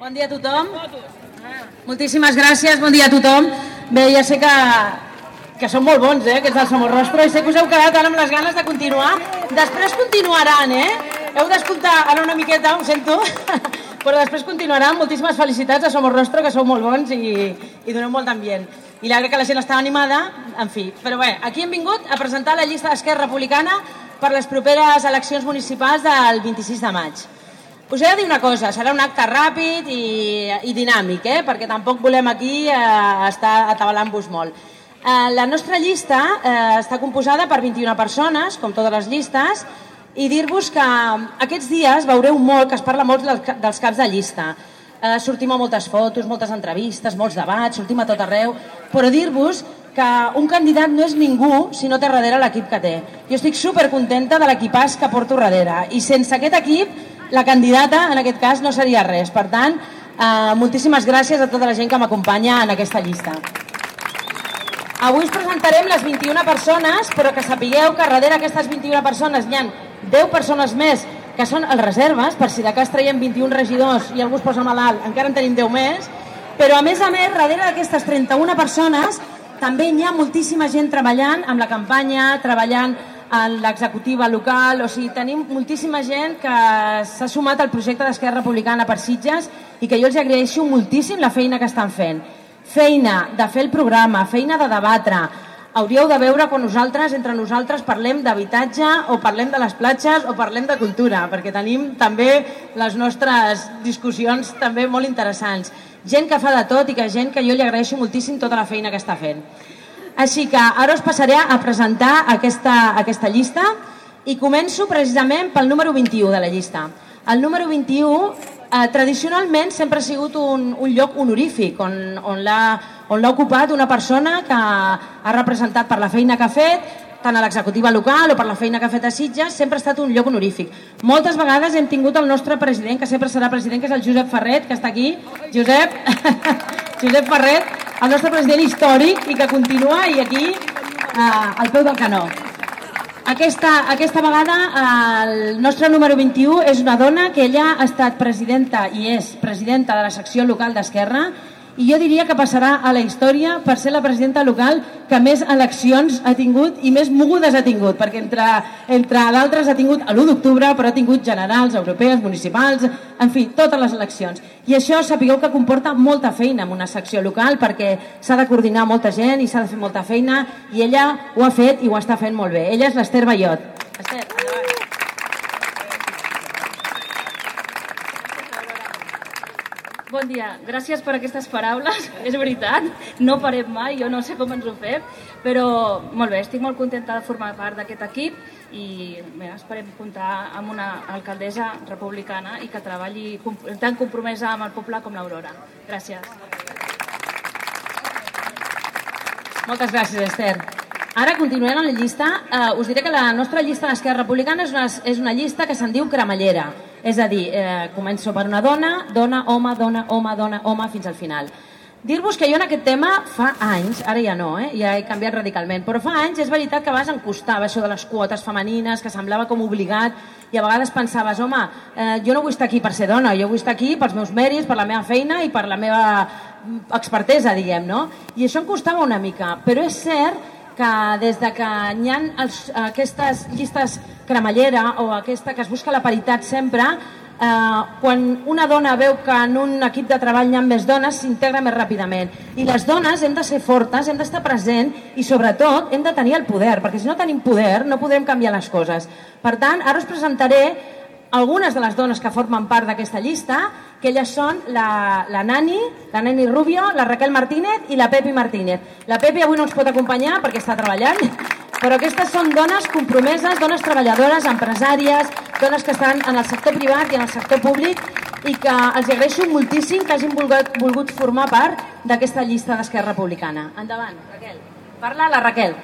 Bon dia a tothom. Moltíssimes gràcies, bon dia a tothom. Bé, ja sé que són molt bons, aquests del Somorrostro, i sé que us heu quedat ara amb les ganes de continuar. Després continuaran, Heu d'escoltar ara una miqueta, ho sento, però després continuaran. Moltíssimes felicitats a Somorrostro, que sou molt bons i doneu molt d'ambient. I la que la gent està animada, en fi. Però bé, aquí hem vingut a presentar la llista d'Esquerra Republicana per les properes eleccions municipals del 26 de maig. Us he de dir una cosa, serà un acte ràpid i dinàmic, perquè tampoc volem aquí estar atabalant-vos molt. La nostra llista està composada per 21 persones, com totes les llistes, i dir-vos que aquests dies veureu molt que es parla molt dels caps de llista. Sortim a moltes fotos, moltes entrevistes, molts debats, sortim a tot arreu, però dir-vos que un candidat no és ningú si no té darrere l'equip que té. Jo estic supercontenta de l'equipàs que porto darrere, i sense aquest equip la candidata, en aquest cas, no seria res. Per tant, moltíssimes gràcies a tota la gent que m'acompanya en aquesta llista. Avui us presentarem les 21 persones, però que sapigueu que darrere d'aquestes 21 persones hi ha 10 persones més que són els reserves, per si de cas traiem 21 regidors i algú es posa malalt, encara en tenim 10 més, però a més, darrere d'aquestes 31 persones també hi ha moltíssima gent treballant amb la campanya, treballant en l'executiva local, o sigui, tenim moltíssima gent que s'ha sumat al projecte d'Esquerra Republicana per Sitges i que jo els agraeixo moltíssim la feina que estan fent. Feina de fer el programa, feina de debatre. Hauríeu de veure quan nosaltres, entre nosaltres, parlem d'habitatge o parlem de les platges o parlem de cultura, perquè tenim també les nostres discussions també molt interessants. Gent que fa de tot i gent que jo li agraeixo moltíssim tota la feina que està fent. Així que ara us passaré a presentar aquesta llista i començo precisament pel número 21 de la llista. El número 21 tradicionalment sempre ha sigut un lloc honorífic on l'ha ocupat una persona que ha representat per la feina que ha fet, tant a l'executiva local o per la feina que ha fet a Sitges, sempre ha estat un lloc honorífic. Moltes vegades hem tingut el nostre president, que sempre serà president, que és el Josep Ferret, que està aquí. Josep Ferret, el nostre president històric i que continua i aquí al peu del canó. Aquesta vegada el nostre número 21 és una dona que ella ha estat presidenta i és presidenta de la secció local d'Esquerra i jo diria que passarà a la història per ser la presidenta local que més eleccions ha tingut i més mogudes ha tingut, perquè entre d'altres ha tingut l'1 d'octubre, però ha tingut generals, europees, municipals, en fi, totes les eleccions. I això sapigueu que comporta molta feina en una secció local perquè s'ha de coordinar molta gent i s'ha de fer molta feina i ella ho ha fet i ho està fent molt bé. Ella és l'Ester Ballot. Ester, endavant. Bon dia, gràcies per aquestes paraules, és veritat, no parem mai, jo no sé com ens ho fem, però molt bé, estic molt contenta de formar part d'aquest equip i bé, esperem comptar amb una alcaldessa republicana i que treballi tan compromesa amb el poble com l'Aurora. Gràcies. Moltes gràcies, Ester. Ara, continuem amb la llista, us diré que la nostra llista d'Esquerra Republicana és una llista que se'n diu cremallera. És a dir, començo per una dona, home, dona, home, fins al final. Dir-vos que jo en aquest tema fa anys, ara ja no, ja he canviat radicalment, però fa anys és veritat que a vegades em costava això de les quotes femenines, que semblava com obligat, i a vegades pensaves, home, jo no vull estar aquí per ser dona, jo vull estar aquí pels meus mèrits, per la meva feina i per la meva expertesa, diguem, no? I això em costava una mica, però és cert que des de que hi ha aquestes llistes cremallera o aquesta que es busca la paritat sempre, quan una dona veu que en un equip de treball hi ha més dones, s'integra més ràpidament. I les dones hem de ser fortes, hem d'estar present i sobretot hem de tenir el poder, perquè si no tenim poder no podrem canviar les coses. Per tant, ara us presentaré algunes de les dones que formen part d'aquesta llista, que elles són la Nani Rubio, la Raquel Martínez i la Pepi Martínez. La Pepi avui no ens pot acompanyar perquè està treballant, però aquestes són dones compromeses, dones treballadores, empresàries, dones que estan en el sector privat i en el sector públic i que els agraeixo moltíssim que hagin volgut formar part d'aquesta llista d'Esquerra Republicana. Endavant, Raquel. Parla la Raquel.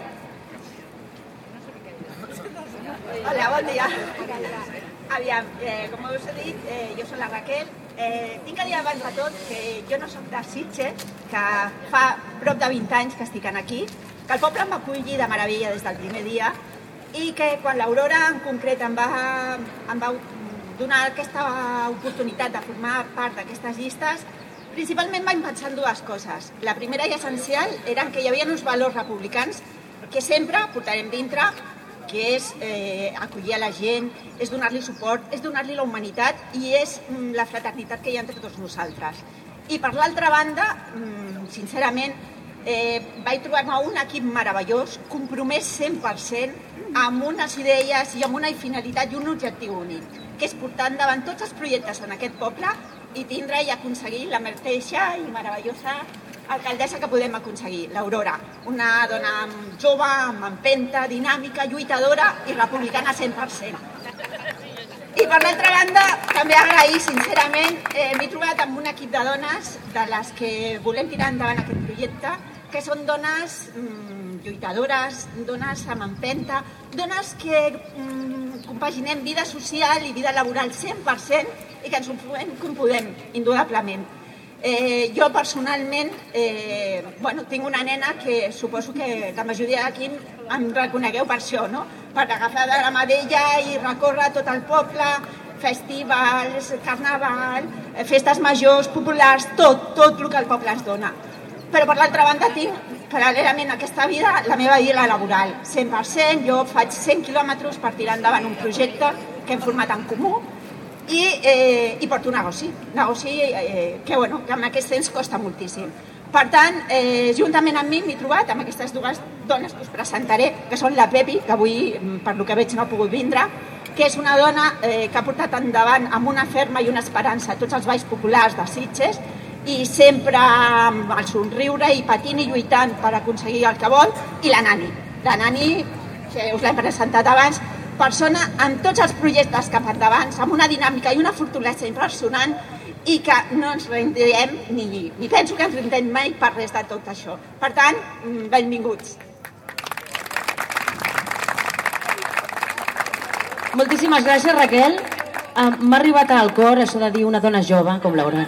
Hola, bon dia. Aviam, com us he dit, jo soc la Raquel. Tinc a dir abans de tot que jo no soc de Sitges, que fa prop de 20 anys que estic aquí, que el poble m'aculli de meravella des del primer dia i que quan l'Aurora en concret em va donar aquesta oportunitat de formar part d'aquestes llistes, principalment vaig pensar en dues coses. La primera i essencial eren que hi havia uns valors republicans que sempre portarem dintre, que és acollir a la gent, és donar-li suport, és donar-li la humanitat i és la fraternitat que hi ha entre tots nosaltres. I per l'altra banda, sincerament, vaig trobar-me un equip meravellós, compromès 100%, amb unes idees i amb una finalitat i un objectiu únic, que és portar endavant tots els projectes en aquest poble i tindre i aconseguir la mateixa i meravellosa alcaldessa que podem aconseguir, l'Aurora. Una dona jove, amb empenta, dinàmica, lluitadora i republicana 100%. I per l'altra banda, també agrair, sincerament, m'he trobat amb un equip de dones de les que volem tirar endavant aquest projecte, que són dones lluitadores, dones amb empenta, dones que compaginem vida social i vida laboral 100% i que ens ho fem com podem, indudablement. Jo personalment tinc una nena que suposo que la majoria d'aquí em reconegueu per això, no? Per agafar de la mà d'ella i recórrer tot el poble, festivals, carnaval, festes majors, populars, tot el que el poble ens dona. Però per l'altra banda tinc paral·lelament a aquesta vida la meva vida laboral, 100%, jo faig 100 quilòmetres per tirar endavant un projecte que hem format en comú i porto un negoci que en aquest temps costa moltíssim. Per tant, juntament amb mi m'he trobat amb aquestes dues dones que us presentaré, que són la Pepi, que avui, per lo que veig, no ha pogut vindre, que és una dona que ha portat endavant amb una ferma i una esperança tots els balls populars de Sitges i sempre amb el somriure i patint i lluitant per aconseguir el que vol, i la Nani. La Nani, que us l'hem presentat abans, persona amb tots els projectes que fa endavant, amb una dinàmica i una fortalesa impressionant i que no ens rendirem ni penso que ens rendirem mai per res de tot això. Per tant, benvinguts. Moltíssimes gràcies, Raquel. M'ha arribat al cor això de dir una dona jove com l'Aurora.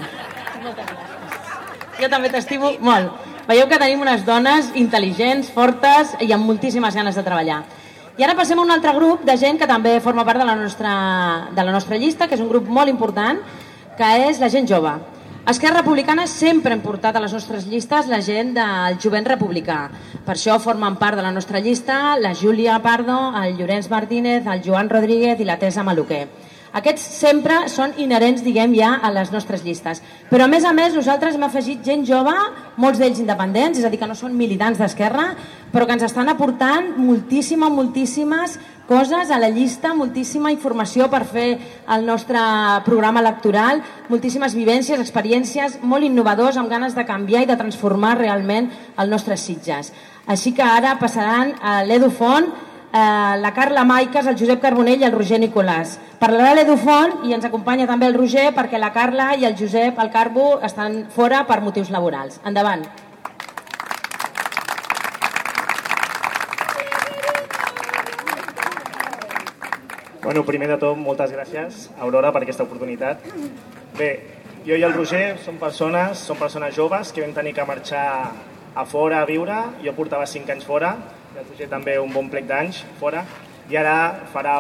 Jo també t'estimo molt. Veieu que tenim unes dones intel·ligents, fortes i amb moltíssimes ganes de treballar. I ara passem a un altre grup de gent que també forma part de la nostra llista, que és un grup molt important, que és la gent jove. Esquerra Republicana sempre hem portat a les nostres llistes la gent del jovent republicà. Per això formen part de la nostra llista la Júlia Pardo, el Llorenç Martínez, el Joan Rodríguez i la Tessa Maluquer. Aquests sempre són inherents, diguem, ja a les nostres llistes. Però, a més, nosaltres hem afegit gent jove, molts d'ells independents, és a dir, que no són militants d'Esquerra, però que ens estan aportant moltíssimes coses a la llista, moltíssima informació per fer el nostre programa electoral, moltíssimes vivències, experiències, molt innovadors, amb ganes de canviar i de transformar realment el nostre Sitges. Així que ara passaran a l'Edu Font, la Carla Maiques, el Josep Carbonell i el Roger Nicolàs. Parlarà l'Edu Font i ens acompanya també el Roger perquè la Carla i el Josep, el Carbo, estan fora per motius laborals. Endavant. Bueno, primer de tot, moltes gràcies, Aurora, per aquesta oportunitat. Bé, jo i el Roger som persones joves que vam tenir que marxar a fora a viure. Jo portava 5 anys fora, i el Roger també un bon plec d'anys fora, i ara farà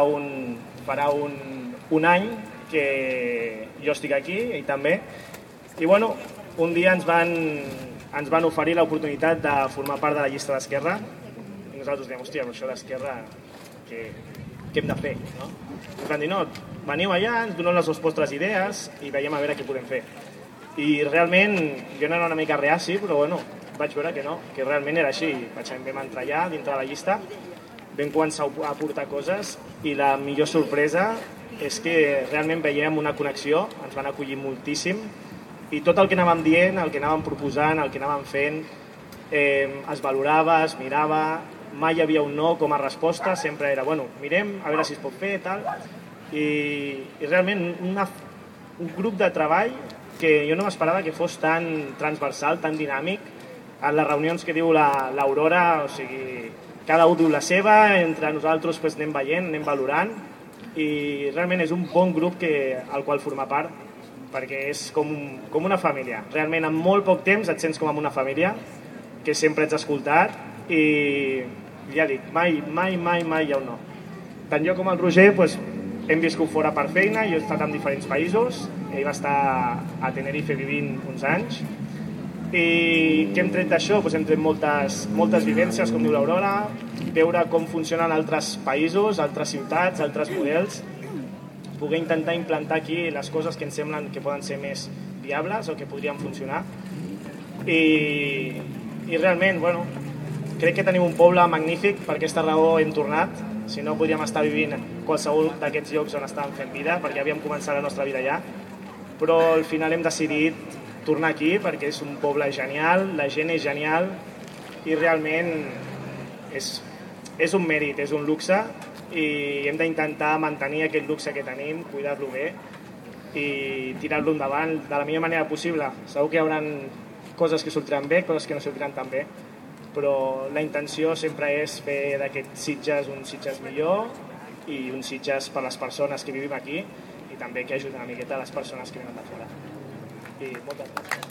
un any que jo estic aquí, i també. I bueno, un dia ens van oferir l'oportunitat de formar part de la llista d'Esquerra, i nosaltres diem, hòstia, però això d'Esquerra, què hem de fer? No? Ens van dir, no, veniu allà, ens donen les vostres idees i veiem a veure què podem fer. I realment, jo no era una mica reaci, però bueno, vaig veure que no, que realment era així. Vam entrar allà, dintre de la llista, vam començar a aportar coses i la millor sorpresa és que realment veiem una connexió, ens van acollir moltíssim i tot el que anàvem dient, el que anàvem proposant, el que anàvem fent, es valorava, es mirava, mai hi havia un no com a resposta, sempre era, bueno, mirem, a veure si es pot fer, tal. I realment un grup de treball que jo no m'esperava que fos tan transversal, tan dinàmic. En les reunions que diu l'Aurora, o sigui, cada un diu la seva, entre nosaltres anem veient, anem valorant, i realment és un bon grup al qual formar part, perquè és com una família. Realment en molt poc temps et sents com amb una família, que sempre ets escoltat, i ja dic, mai hi ha un no. Tant jo com el Roger hem viscut fora per feina, jo he estat en diferents països, ell va estar a Tenerife vivint uns anys, i què hem tret d'això? Doncs hem tret moltes vivències, com diu l'Aurora, veure com funcionen altres països, altres ciutats, altres models, poder intentar implantar aquí les coses que ens semblen que poden ser més viables o que podrien funcionar. I realment, bueno, crec que tenim un poble magnífic, per aquesta raó hem tornat, si no podríem estar vivint qualsevol d'aquests llocs on estàvem fent vida, perquè havíem començat la nostra vida allà, però al final hem decidit tornar aquí perquè és un poble genial, la gent és genial i realment és un mèrit, és un luxe i hem d'intentar mantenir aquest luxe que tenim, cuidar-lo bé i tirar-lo endavant de la millor manera possible. Segur que hi haurà coses que sortiran bé, coses que no sortiran tan bé, però la intenció sempre és fer d'aquest Sitges un Sitges millor i un Sitges per les persones que vivim aquí i també que ajuden una miqueta a les persones que venen de fora. I moltes gràcies.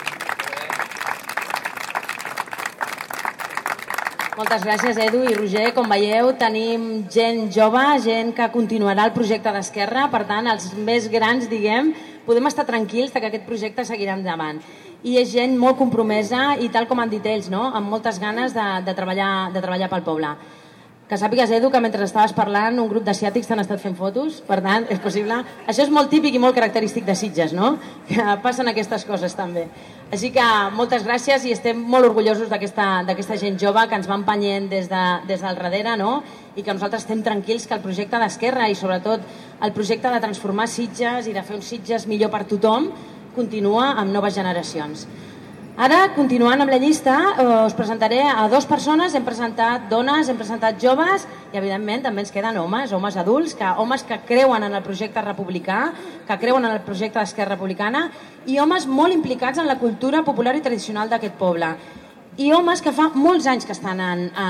Moltes gràcies, Edu i Roger. Com veieu, tenim gent jove, gent que continuarà el projecte d'Esquerra. Per tant, els més grans, diguem, podem estar tranquils que aquest projecte seguirà endavant. I és gent molt compromesa i, tal com han dit ells, no? Amb moltes ganes de treballar pel poble. Que sàpigues, Edu, que mentre estaves parlant un grup d'asiàtics t'han estat fent fotos, per tant, és possible. Això és molt típic i molt característic de Sitges, no? Que passen aquestes coses també. Així que moltes gràcies i estem molt orgullosos d'aquesta gent jove que ens va empenyent des del darrere, no? I que nosaltres estem tranquils que el projecte d'Esquerra i sobretot el projecte de transformar Sitges i de fer un Sitges millor per tothom continua amb noves generacions. Ara, continuant amb la llista, us presentaré a 2 persones. Hem presentat dones, hem presentat joves i, evidentment, també ens queden homes adults, homes que creuen en el projecte republicà, que creuen en el projecte d'Esquerra Republicana i homes molt implicats en la cultura popular i tradicional d'aquest poble. I homes que fa molts anys que estan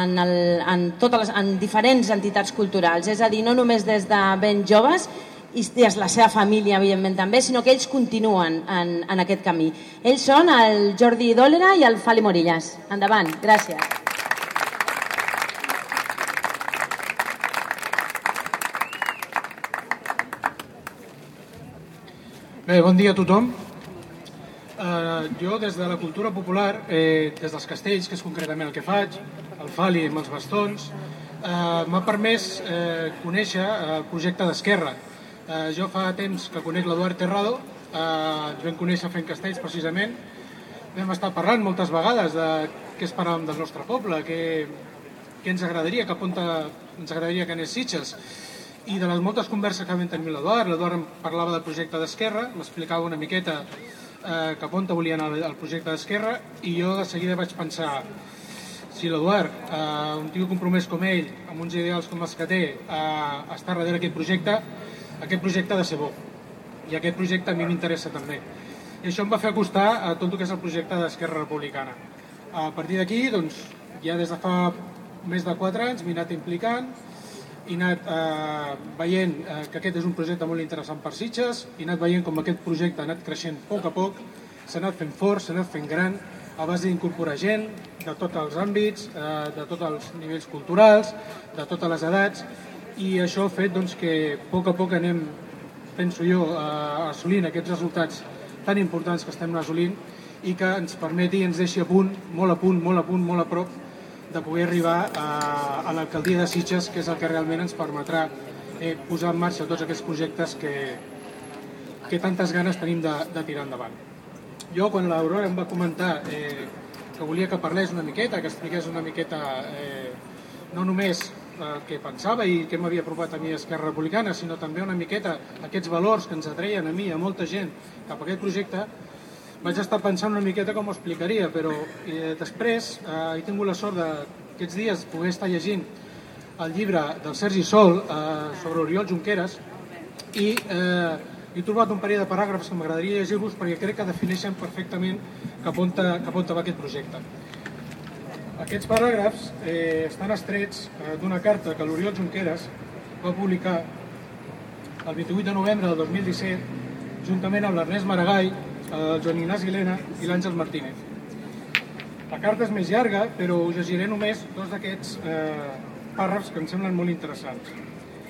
en diferents entitats culturals, és a dir, no només des de ben joves, i des de la seva família, evidentment, també, sinó que ells continuen en aquest camí. Ells són el Jordi Dòlera i el Fali Morillas. Endavant, gràcies. Bé, bon dia a tothom. Jo, des de la cultura popular, des dels castells, que és concretament el que faig, el Fali amb els bastons, m'ha permès conèixer el projecte d'Esquerra. Jo fa temps que conec l'Eduard Terrado, ens vam conèixer fent castells precisament, vam estar parlant moltes vegades de què esperàvem del nostre poble, què ens agradaria, cap on ens agradaria que anés Sitges, i de les moltes converses que vam tenir amb l'Eduard em parlava del projecte d'Esquerra, m'explicava una miqueta cap on volia anar el projecte d'Esquerra, i jo de seguida vaig pensar, si l'Eduard, un tio compromès com ell, amb uns ideals com els que té, està darrere aquest projecte ha de ser bo. I aquest projecte a mi m'interessa també. I això em va fer acostar a tot el que és el projecte d'Esquerra Republicana. A partir d'aquí, doncs, ja des de fa més de 4 anys m'he anat implicant, he anat veient que aquest és un projecte molt interessant per Sitges, he anat veient com aquest projecte ha anat creixent a poc, s'ha anat fent fort, s'ha anat fent gran, a base d'incorporar gent de tots els àmbits, de tots els nivells culturals, de totes les edats, i això ha fet que a poc anem, penso jo, assolint aquests resultats tan importants que estem assolint i que ens permeti i ens deixi a punt, molt a prop de poder arribar a l'alcaldia de Sitges, que és el que realment ens permetrà posar en marxa tots aquests projectes que tantes ganes tenim de tirar endavant. Jo, quan l'Aurora em va comentar que volia que parlés una miqueta, que expliqués una miqueta no només el que pensava i què m'havia apropat a mi a Esquerra Republicana, sinó també una miqueta aquests valors que ens atreien a mi i a molta gent cap a aquest projecte, vaig estar pensant una miqueta com ho explicaria, però després he tingut la sort d'aquests dies poder estar llegint el llibre del Sergi Sol sobre Oriol Junqueras i he trobat un parell de paràgrafs que m'agradaria llegir-vos perquè crec que defineixen perfectament cap on va aquest projecte. Aquests paràgrafs estan extrets d'una carta que l'Oriol Junqueras va publicar el 28 de novembre del 2017 juntament amb l'Ernest Maragall, el Joan Ignasi Elena i l'Àngel Martínez. La carta és més llarga, però us llegiré només 2 d'aquests pàrrafs que em semblen molt interessants.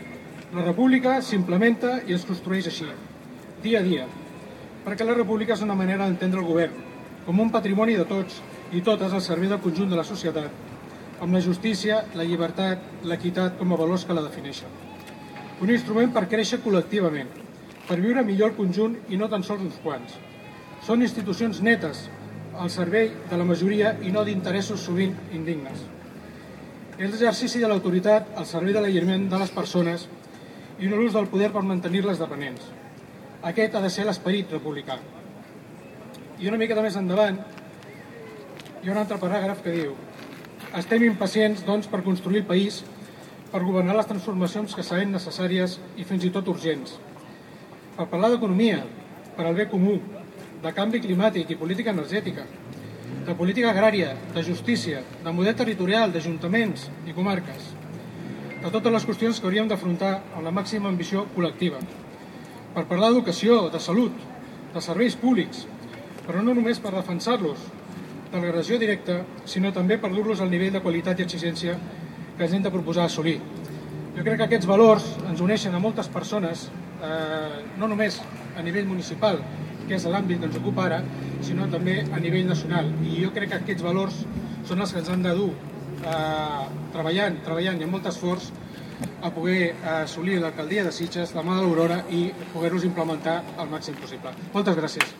La república s'implementa i es construeix així, dia a dia, perquè la república és una manera d'entendre el govern, com un patrimoni de tots i totes al servei del conjunt de la societat, amb la justícia, la llibertat, l'equitat com a valors que la defineixen. Un instrument per créixer col·lectivament, per viure millor el conjunt i no tan sols uns quants. Són institucions netes, al servei de la majoria i no d'interessos sovint indignes. És l'exercici de l'autoritat al servei de l'alliberament de les persones i no l'ús del poder per mantenir-les dependents. Aquest ha de ser l'esperit republicà. I una miqueta més endavant hi ha un altre paràgraf que diu: estem impacients, doncs, per construir el país, per governar les transformacions que seran necessàries i fins i tot urgents, per parlar d'economia, per al bé comú, de canvi climàtic i política energètica, de política agrària, de justícia, de model territorial, d'ajuntaments i comarques, de totes les qüestions que hauríem d'afrontar amb la màxima ambició col·lectiva, per parlar d'educació, de salut, de serveis públics, però no només per defensar-los de l'agressió directa, sinó també per dur-los al nivell de qualitat i exigència que ens hem de proposar assolir. Jo crec que aquests valors ens uneixen a moltes persones, no només a nivell municipal, que és l'àmbit que ens ocupa ara, sinó també a nivell nacional. I jo crec que aquests valors són els que ens han de dur treballant i amb molt esforç a poder assolir l'alcaldia de Sitges, la mà de l'Aurora, i poder-los implementar al màxim possible. Moltes gràcies.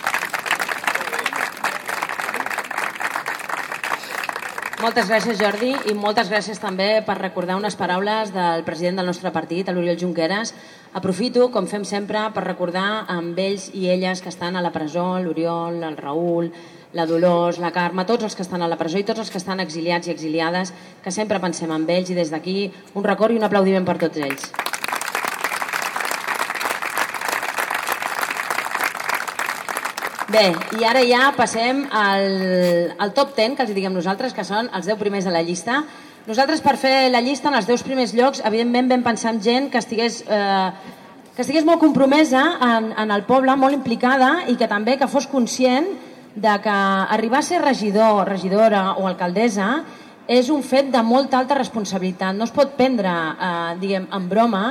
Moltes gràcies, Jordi, i moltes gràcies també per recordar unes paraules del president del nostre partit, l'Oriol Junqueras. Aprofito, com fem sempre, per recordar amb ells i elles que estan a la presó, l'Oriol, el Raül, la Dolors, la Carme, tots els que estan a la presó i tots els que estan exiliats i exiliades, que sempre pensem en ells, i des d'aquí un record i un aplaudiment per tots ells. Bé, i ara ja passem al top 10, que els diguem nosaltres, que són els 10 primers de la llista. Nosaltres, per fer la llista, en els 10 primers llocs, evidentment vam pensar en gent que estigués molt compromesa en el poble, molt implicada, i que també que fos conscient de que arribar a ser regidor, regidora o alcaldessa és un fet de molta alta responsabilitat. No es pot prendre, diguem, en broma,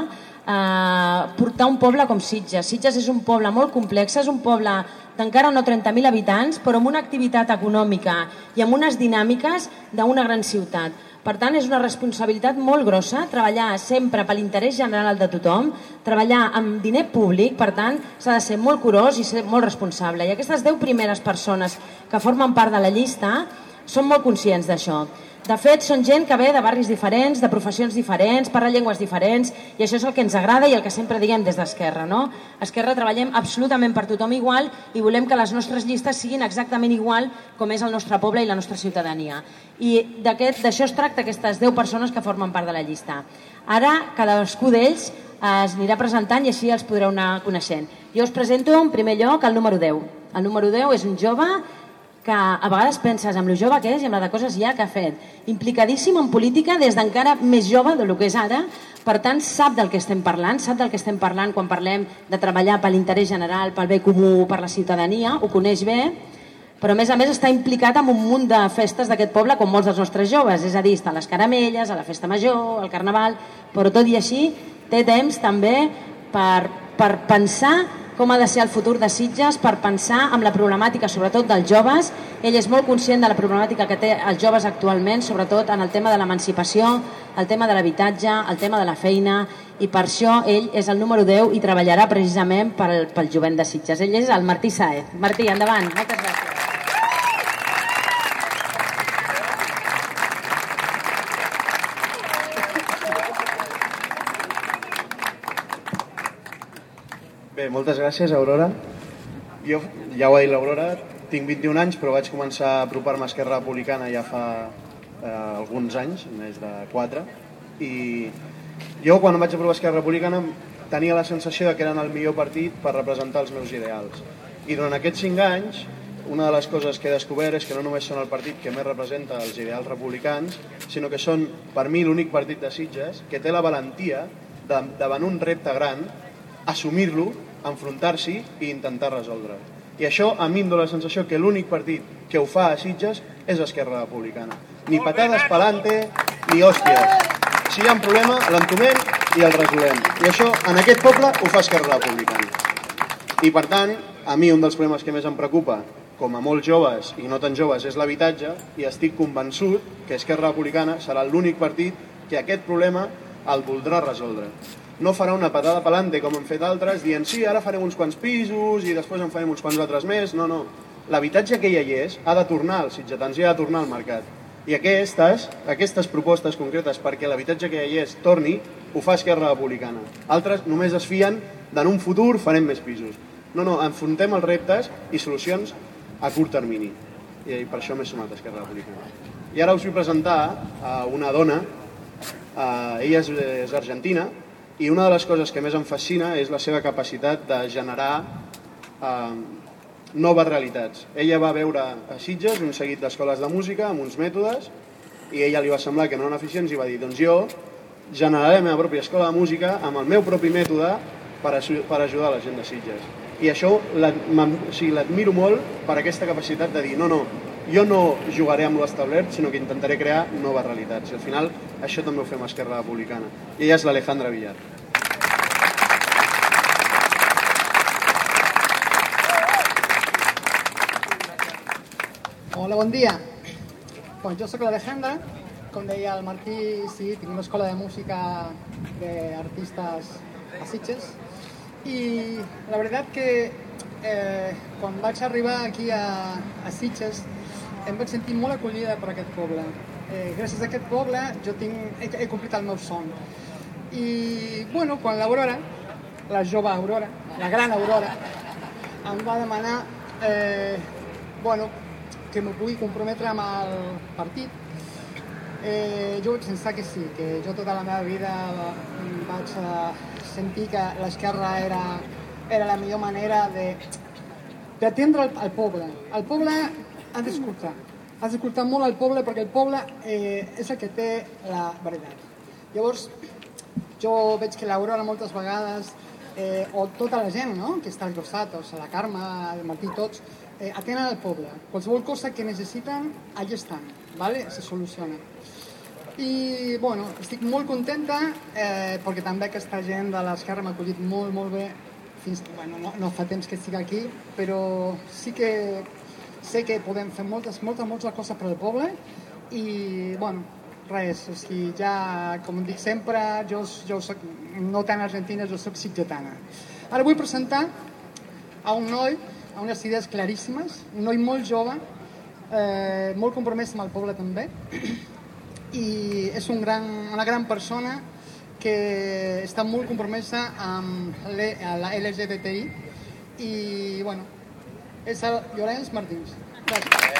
portar un poble com Sitges. Sitges és un poble molt complex, és un poble d'encara no 30.000 habitants, però amb una activitat econòmica i amb unes dinàmiques d'una gran ciutat. Per tant, és una responsabilitat molt grossa treballar sempre per l'interès general de tothom, treballar amb diner públic, per tant, s'ha de ser molt curós i ser molt responsable. I aquestes 10 primeres persones que formen part de la llista són molt conscients d'això. De fet, són gent que ve de barris diferents, de professions diferents, parla llengües diferents, i això és el que ens agrada i el que sempre diguem des d'Esquerra, no? A Esquerra treballem absolutament per tothom igual i volem que les nostres llistes siguin exactament igual com és el nostre poble i la nostra ciutadania. I d'això es tracta aquestes 10 persones que formen part de la llista. Ara, cadascú d'ells es anirà presentant i així els podreu anar coneixent. Jo us presento en primer lloc el número 10. El número 10 és un jove que a vegades penses amb lo jove que és i amb la de coses ja que ha fet. Implicadíssim en política des d'encara més jove del que és ara, per tant sap del que estem parlant, quan parlem de treballar per l'interès general, pel bé comú, per la ciutadania, ho coneix bé, però a més està implicat en un munt de festes d'aquest poble com molts dels nostres joves, és a dir, està a les caramelles, a la festa major, al carnaval, però tot i així té temps també per pensar com ha de ser el futur de Sitges, per pensar en la problemàtica, sobretot dels joves. Ell és molt conscient de la problemàtica que té els joves actualment, sobretot en el tema de l'emancipació, el tema de l'habitatge, el tema de la feina, i per això ell és el número 10 i treballarà precisament pel jovent de Sitges. Ell és el Martí Sáez. Martí, endavant. Moltes gràcies. Bé, moltes gràcies, Aurora. Jo, ja ho ha dit l'Aurora, tinc 21 anys, però vaig començar a apropar-me a Esquerra Republicana ja fa alguns anys, més de 4, i jo, quan em vaig apropar a Esquerra Republicana, tenia la sensació que eren el millor partit per representar els meus ideals. I durant aquests 5 anys, una de les coses que he descobert és que no només són el partit que més representa els ideals republicans, sinó que són, per mi, l'únic partit de Sitges que té la valentia, davant un repte gran, assumir-lo, enfrontar-s'hi i intentar resoldre. I això a mi em dóna la sensació que l'únic partit que ho fa a Sitges és Esquerra Republicana. Ni patades pa'lante, ni hòsties. Si hi ha un problema, l'entomem i el resolem. I això, en aquest poble, ho fa Esquerra Republicana. I per tant, a mi un dels problemes que més em preocupa, com a molts joves i no tan joves, és l'habitatge, i estic convençut que Esquerra Republicana serà l'únic partit que aquest problema el voldrà resoldre. No farà una patada pelante com han fet altres, dient sí, ara farem uns quants pisos i després en farem uns quants altres més. No, no. L'habitatge que ja hi és ha de tornar als sitgetans i ha de tornar al mercat. I aquestes propostes concretes perquè l'habitatge que ja hi és torni, ho fa Esquerra Republicana. Altres només es fien d'en un futur farem més pisos. No, no, enfrontem els reptes i solucions a curt termini. I per això m'he sumat a Esquerra Republicana. I ara us vull presentar a una dona, ella és argentina, i una de les coses que més em fascina és la seva capacitat de generar noves realitats. Ella va veure a Sitges un seguit d'escoles de música amb uns mètodes i a ella li va semblar que no eren eficients i va dir doncs jo generaré la meva pròpia escola de música amb el meu propi mètode per ajudar la gent de Sitges. I això l'admiro molt per aquesta capacitat de dir no, jo no jugaré amb l'establert, sinó que intentaré crear noves realitats. I al final això també ho fem a Esquerra Republicana. I ella és l'Alejandra Villar. Hola, bon dia. Jo soc l'Alejandra, com deia el Martí, sí, tinc una escola de música d'artistes a Sitges i la veritat que quan vaig arribar aquí a Sitges em vaig sentir molt acollida per aquest poble. Gràcies a aquest poble jo he complit el meu son. I quan l'Aurora, la jove Aurora, la gran Aurora, em va demanar que m'ho pugui comprometre amb el partit, jo vaig pensar que sí, que jo tota la meva vida vaig sentir que l'esquerra era la millor manera d'atendre el poble. El poble ha d'escoltar. Has d'escoltar molt el poble perquè el poble és el que té la veritat. Llavors, jo veig que l'Aurora moltes vegades, o tota la gent que està al costat, la Carme, el Martí, tots, atenen al poble. Qualsevol cosa que necessiten, allà estan, se soluciona. I, estic molt contenta perquè també aquesta gent de l'esquerra m'ha acollit molt, molt bé. No fa temps que estic aquí, però sí que sé que podem fer moltes coses per al poble i, res, o sigui, ja, com dic sempre, jo soc no tan argentina, jo soc sitgetana. Ara vull presentar a un noi amb unes idees claríssimes, un noi molt jove, molt compromès amb el poble també, i és una gran persona que està molt compromesa amb la LGBTI i, és el Llorenç Martins. Gràcies.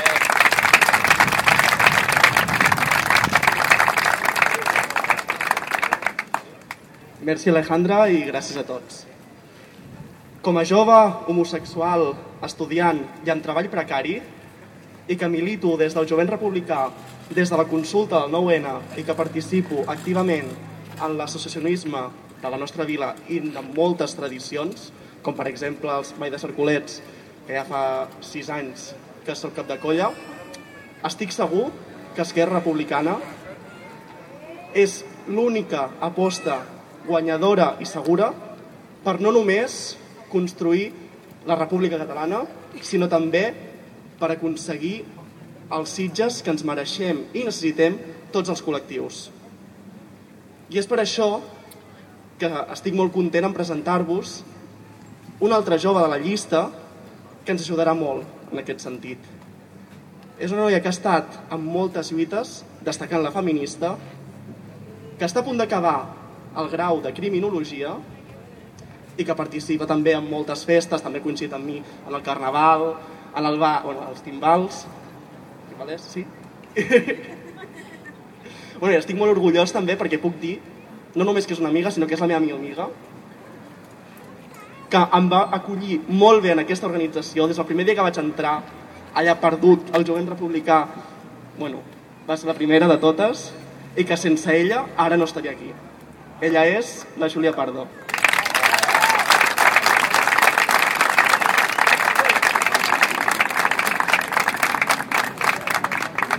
Merci Alejandra i gràcies a tots. Com a jove, homosexual, estudiant i en treball precari, i que milito des del jovent republicà, des de la consulta del 9-N i que participo activament en l'associacionisme de la nostra vila i de moltes tradicions, com per exemple els Mai de Cercolets, que ja fa 6 anys que soc cap de colla, estic segur que Esquerra Republicana és l'única aposta guanyadora i segura per no només construir la República Catalana, sinó també per aconseguir els Sitges que ens mereixem i necessitem tots els col·lectius. I és per això que estic molt content en presentar-vos un altre jove de la llista que ens ajudarà molt en aquest sentit. És una noia que ha estat en moltes lluites, destacant la feminista, que està a punt d'acabar el grau de criminologia i que participa també en moltes festes, també coincidit amb mi en el carnaval, en el bar, els timbals. Timbales, sí? Estic molt orgullós també perquè puc dir, no només que és una amiga, sinó que és la meva millor amiga, que em va acollir molt bé en aquesta organització des del primer dia que vaig entrar allà perdut al jovent republicà. Va ser la primera de totes i que sense ella ara no estaria aquí. Ella és la Júlia Pardo.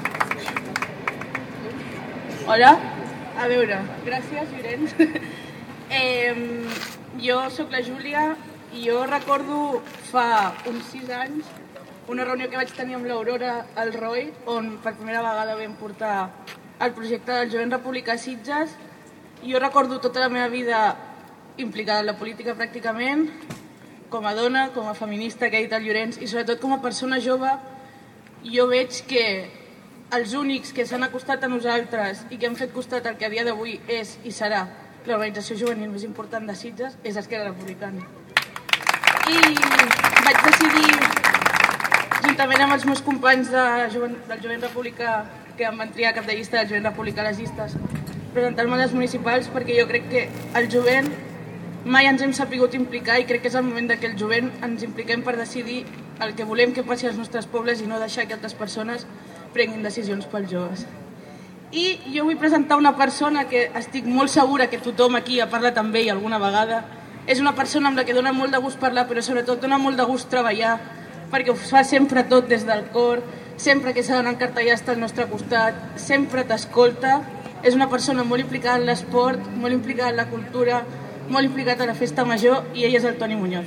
Hola, a veure, gràcies Llorenç. Jo sóc la Júlia i jo recordo fa uns 6 anys una reunió que vaig tenir amb l'Aurora al ROI, on per primera vegada vam portar el projecte del Jovent Republicà a Sitges. Jo recordo tota la meva vida implicada en la política pràcticament, com a dona, com a feminista, que ha dit el Llorenç, i sobretot com a persona jove. Jo veig que els únics que s'han acostat a nosaltres i que han fet costat el que a dia d'avui és i serà l'organització juvenil més important de Sitges és Esquerra Republicana. I vaig decidir, juntament amb els meus companys del Jovent Republicà, que em van triar cap de llista del Jovent Republicà a les llistes, presentar-me a les municipals, perquè jo crec que el jovent mai ens hem sapigut implicar i crec que és el moment que el jovent ens impliquem per decidir el que volem que passi als nostres pobles i no deixar que altres persones prenguin decisions pels joves. I jo vull presentar una persona que estic molt segura que tothom aquí ha parlat amb ell alguna vegada. És una persona amb la que dona molt de gust parlar, però sobretot dona molt de gust treballar, perquè ho fa sempre tot des del cor, sempre que s'ha d'anar en cartellà està al nostre costat, sempre t'escolta. És una persona molt implicada en l'esport, molt implicada en la cultura, molt implicat a la festa major, i ell és el Toni Muñoz.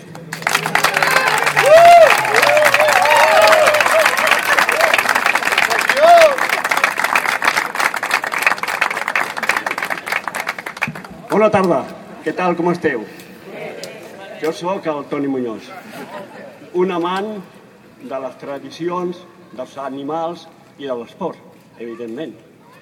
Bona tarda, què tal, com esteu? Jo sóc el Toni Muñoz, un amant de les tradicions, dels animals i de l'esport, evidentment.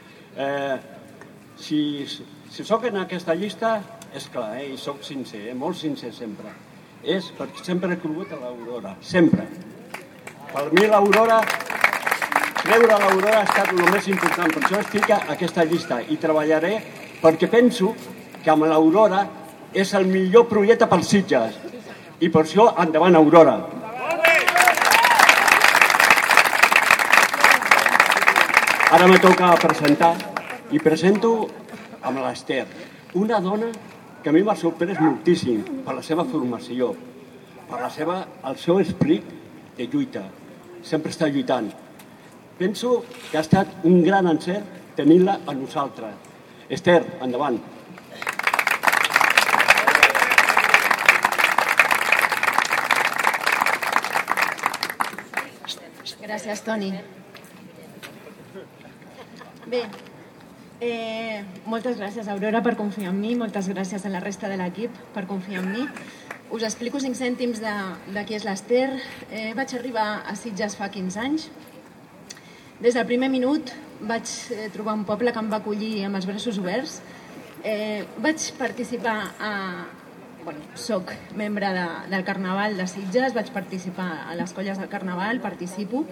Si sóc en aquesta llista, és clar, i sóc sincer, molt sincer sempre. És perquè sempre he cregut a l'Aurora, sempre. Per mi l'Aurora, creure a l'Aurora ha estat el més important, per això estic a aquesta llista i treballaré perquè penso que amb l'Aurora és el millor projecte per Sitges i per això endavant Aurora. Ara me toca presentar i presento amb l'Ester, una dona que a mi m'ha sorprès moltíssim per la seva formació, per el seu esperit de lluita. Sempre està lluitant. Penso que ha estat un gran encert tenir-la a nosaltres. Ester, endavant. Gràcies, Toni. Bé, moltes gràcies, Aurora, per confiar en mi, moltes gràcies a la resta de l'equip per confiar en mi. Us explico 5 cèntims de qui és l'Ester. Vaig arribar a Sitges fa 15 anys. Des del primer minut vaig trobar un poble que em va acollir amb els braços oberts. Vaig participar soc membre del Carnaval de Sitges, vaig participar a les colles del Carnaval, participo.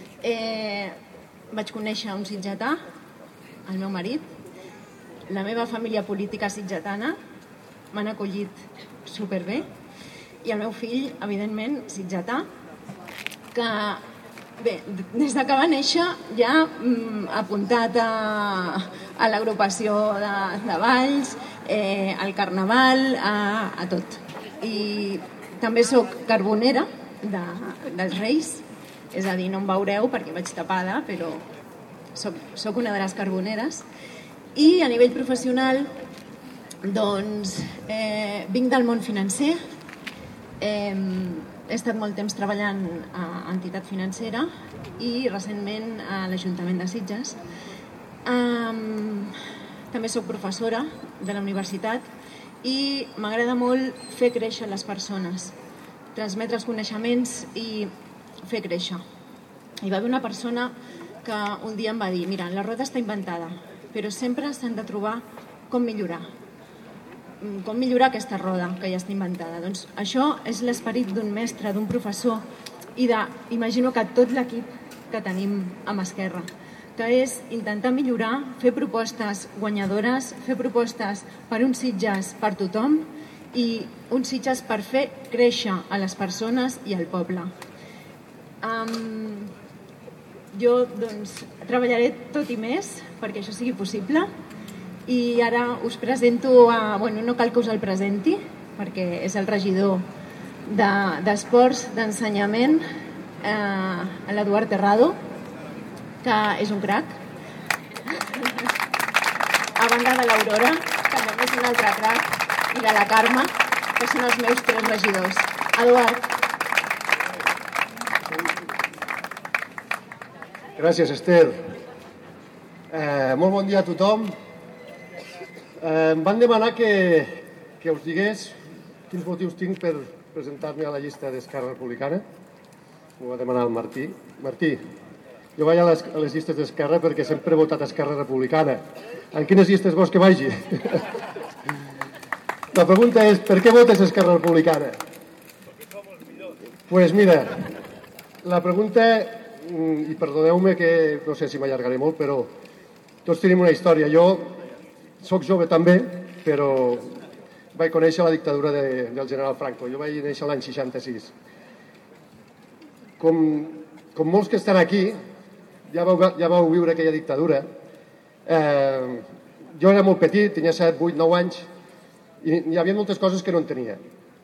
Vaig conèixer un sitgetà, el meu marit, la meva família política sitgetana, m'han acollit superbé, i el meu fill, evidentment, sitgetà, que, bé, des que va néixer ja apuntat a l'agrupació de balls, al Carnaval, a tot. I també sóc carbonera dels Reis, és a dir, no em veureu perquè vaig tapada, però sóc una de les carboneres. I a nivell professional, doncs, vinc del món financer, he estat molt temps treballant a entitat financera i recentment a l'Ajuntament de Sitges. També soc professora de la universitat i m'agrada molt fer créixer les persones, transmetre els coneixements i fer créixer. Hi va haver una persona que un dia em va dir: mira, la roda està inventada, però sempre s'han de trobar com millorar aquesta roda que ja està inventada. Doncs això és l'esperit d'un mestre, d'un professor i imagino que tot l'equip que tenim amb Esquerra, que és intentar millorar, fer propostes guanyadores, fer propostes per uns Sitges per tothom i uns Sitges per fer créixer a les persones i al poble. Jo doncs treballaré tot i més perquè això sigui possible i ara us presento no cal que us el presenti perquè és el regidor d'Esports, d'Ensenyament, l'Eduard Terrado, que és un crac, a banda de l'Aurora, que també és un altre crac, i de la Carme, que són els meus 3 regidors. Eduard. Gràcies, Esther. Molt bon dia a tothom. Em van demanar que us digués quins motius tinc per presentar-me a la llista d'Esquerra Republicana. M'ho va demanar el Martí. Martí, jo vaig a les llistes d'Esquerra perquè sempre he votat Esquerra Republicana. En quines llistes vols que vagi? La pregunta és, per què votes Esquerra Republicana? Doncs mira, la pregunta, i perdoneu-me que no sé si m'allargaré molt, però tots tenim una història. Jo soc jove també, però vaig conèixer la dictadura del general Franco. Jo vaig néixer l'any 66. Com molts que estan aquí, ja vau viure aquella dictadura. Jo era molt petit, tenia 7, 8, 9 anys, i hi havia moltes coses que no en tenia.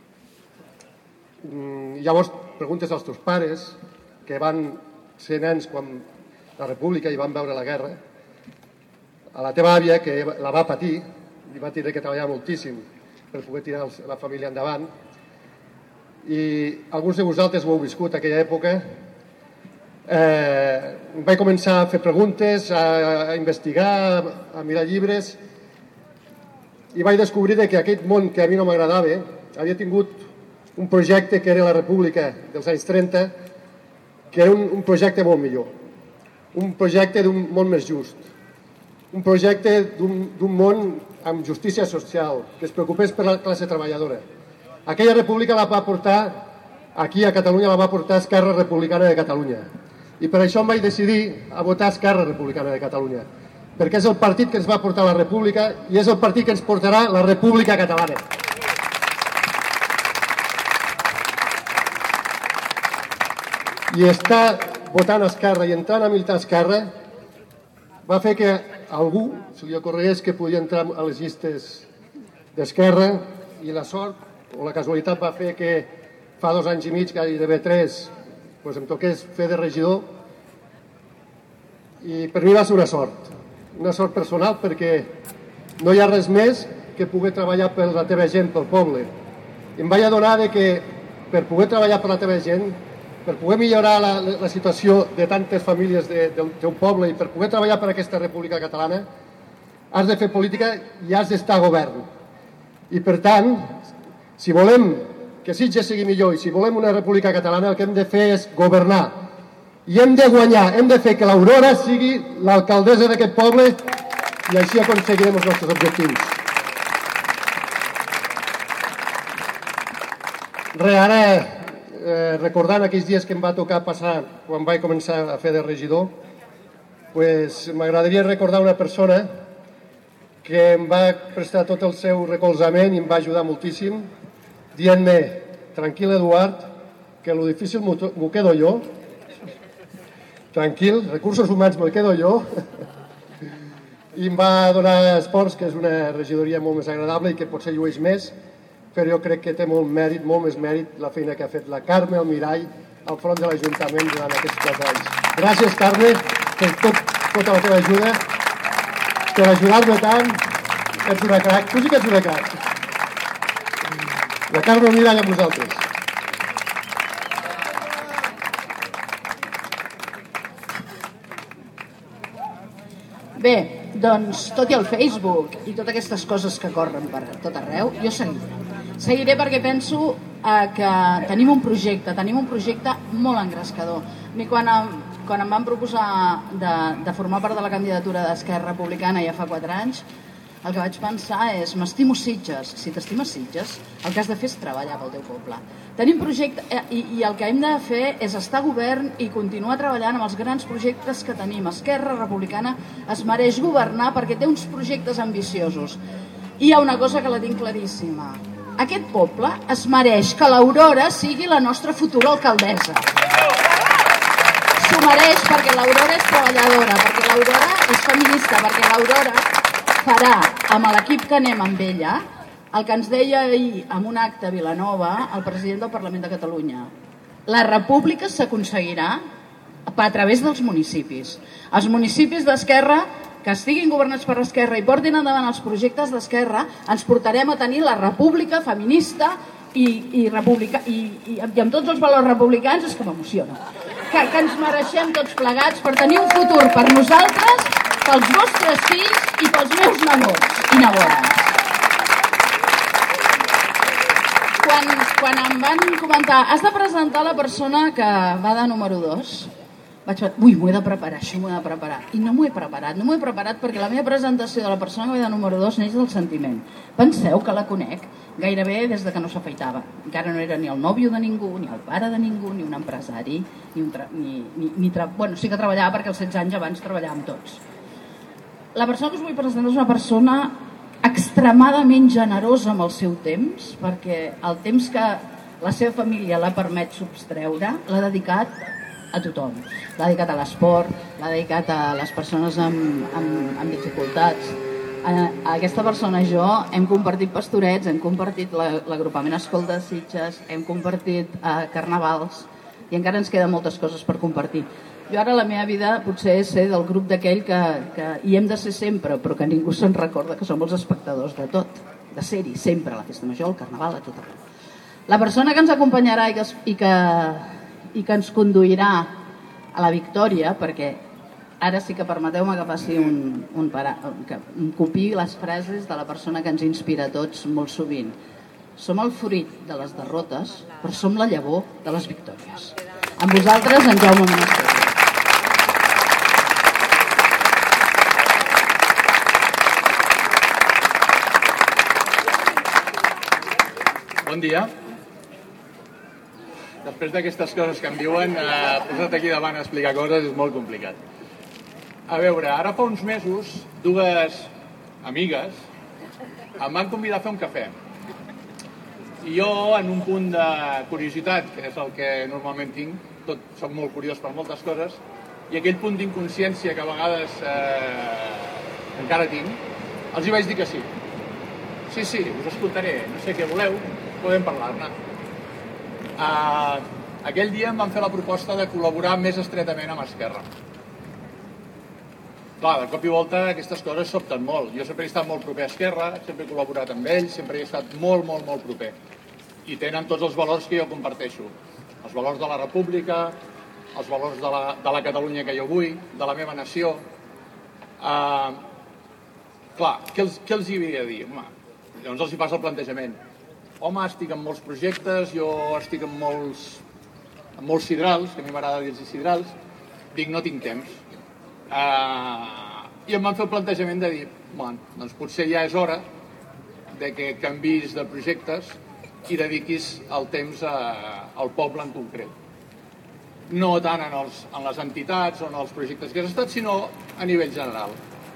Llavors preguntes als teus pares, que van ser nens quan la república i van veure la guerra, a la teva àvia, que la va patir, i va tenir que treballar moltíssim per poder tirar la família endavant, i alguns de vosaltres ho heu viscut aquella època. Vaig començar a fer preguntes, a investigar, a mirar llibres, i vaig descobrir que aquest món que a mi no m'agradava havia tingut un projecte que era la República dels anys 30, que era un projecte molt millor, un projecte d'un món més just, un projecte d'un món amb justícia social, que es preocupés per la classe treballadora. Aquella república la va portar, aquí a Catalunya la va portar Esquerra Republicana de Catalunya. I per això em vaig decidir a votar Esquerra Republicana de Catalunya, perquè és el partit que ens va portar la república i és el partit que ens portarà la república catalana. I estar votant Esquerra i entrant a militar Esquerra va fer que algú se li ocorregués que podia entrar a les llistes d'Esquerra, i la sort o la casualitat va fer que fa 2 anys i mig, gairebé 3, em toqués fer de regidor, i per mi va ser una sort personal, perquè no hi ha res més que poder treballar per la teva gent, pel poble. I em vaig adonar que per poder treballar per la teva gent, per poder millorar la situació de tantes famílies del teu poble i per poder treballar per aquesta República Catalana, has de fer política i has d'estar a govern. I per tant, si volem que Sitges sigui millor i si volem una República Catalana, el que hem de fer és governar. I hem de guanyar, hem de fer que l'Aurora sigui l'alcaldessa d'aquest poble i així aconseguirem els nostres objectius. Ara, recordant aquells dies que em va tocar passar quan vaig començar a fer de regidor, m'agradaria recordar una persona que em va prestar tot el seu recolzament i em va ajudar moltíssim, dient-me, tranquil, Eduard, que lo difícil m'ho quedo jo, tranquil, recursos humans me'l quedo jo, i em va donar esports, que és una regidoria molt més agradable i que potser llueix més, però jo crec que té molt mèrit, molt més mèrit, la feina que ha fet la Carme Almirall al front de l'Ajuntament durant aquests 4 anys. Gràcies, Carme, per tota la teva ajuda, per ajudar-me tant. Ets una crac. Tu sí que ets una crac. La Carme Almirall amb vosaltres. Bé, doncs, tot i el Facebook i totes aquestes coses que corren per tot arreu, jo seguiré perquè penso que tenim un projecte molt engrescador. A mi quan em van proposar de formar part de la candidatura d'Esquerra Republicana ja fa 4 anys, el que vaig pensar és, m'estimo Sitges. Si t'estimes Sitges, el que has de fer és treballar pel teu poble. Tenim projecte i el que hem de fer és estar a govern i continuar treballant amb els grans projectes que tenim. Esquerra Republicana es mereix governar perquè té uns projectes ambiciosos. I hi ha una cosa que la tinc claríssima. Aquest poble es mereix que l'Aurora sigui la nostra futura alcaldessa. S'ho mereix perquè l'Aurora és treballadora, perquè l'Aurora és feminista, perquè l'Aurora farà amb l'equip que anem amb ella el que ens deia ahir en un acte a Vilanova el president del Parlament de Catalunya. La república s'aconseguirà a través dels municipis. Els municipis d'Esquerra que estiguin governats per l'Esquerra i portin endavant els projectes d'Esquerra, ens portarem a tenir la república feminista i amb tots els valors republicans. És que m'emociona. Que ens mereixem tots plegats per tenir un futur per nosaltres, pels vostres fills i pels meus nebots i nebodes. Quan em van comentar has de presentar la persona que va de número 2, vaig pensar, m'ho he de preparar, això m'ho he de preparar. I no m'ho he preparat perquè la meva presentació de la persona que va de número 2 neix del sentiment. Penseu que la conec gairebé des de que no s'afeitava. Encara no era ni el nòvio de ningú, ni el pare de ningú, ni un empresari, bueno, sí que treballava perquè als 16 anys abans treballava amb tots. La persona que us vull presentar és una persona extremadament generosa amb el seu temps, perquè el temps que la seva família l'ha permet substreure l'ha dedicat a tothom. L'ha dedicat a l'esport, l'ha dedicat a les persones amb dificultats. Aquesta persona i jo hem compartit pastorets, hem compartit l'agrupament Escolta de Sitges, hem compartit carnavals i encara ens queden moltes coses per compartir. Jo ara la meva vida potser és ser del grup d'aquell que hi hem de ser sempre, però que ningú se'n recorda que som els espectadors de tot, de ser-hi sempre, a la festa major, al carnaval, a tot arreu. La persona que ens acompanyarà i que ens conduirà a la victòria, perquè ara sí que permeteu-me que faci que copiï les frases de la persona que ens inspira a tots molt sovint. Som el fruit de les derrotes, però som la llavor de les victòries. Amb vosaltres, en Jaume Monasterio. Bon dia. Després d'aquestes coses que em diuen, posar-te aquí davant a explicar coses és molt complicat. A veure, ara fa uns mesos, dues amigues em van convidar a fer un cafè. I jo, en un punt de curiositat, que és el que normalment tinc, soc molt curiós per moltes coses, i aquell punt d'inconsciència que a vegades encara tinc, els hi vaig dir que sí. Sí, us escoltaré, no sé què voleu, podem parlar-ne. Aquell dia em van fer la proposta de col·laborar més estretament amb Esquerra. Clar, de cop i volta aquestes coses sobten molt. Jo sempre he estat molt proper a Esquerra, sempre he col·laborat amb ells, sempre he estat molt proper. I tenen tots els valors que jo comparteixo. Els valors de la república, els valors de la Catalunya que jo vull, de la meva nació. Clar, què els hi havia de dir? Llavors els hi passa el plantejament. Home, estic en molts projectes, jo estic en molts sidrals, que a mi m'agrada dir-los sidrals, dic, no tinc temps. I em van fer el plantejament de dir, doncs potser ja és hora de que canvis de projectes i dediquis el temps al poble en concret. No tant en les entitats o en els projectes que has estat, sinó a nivell general.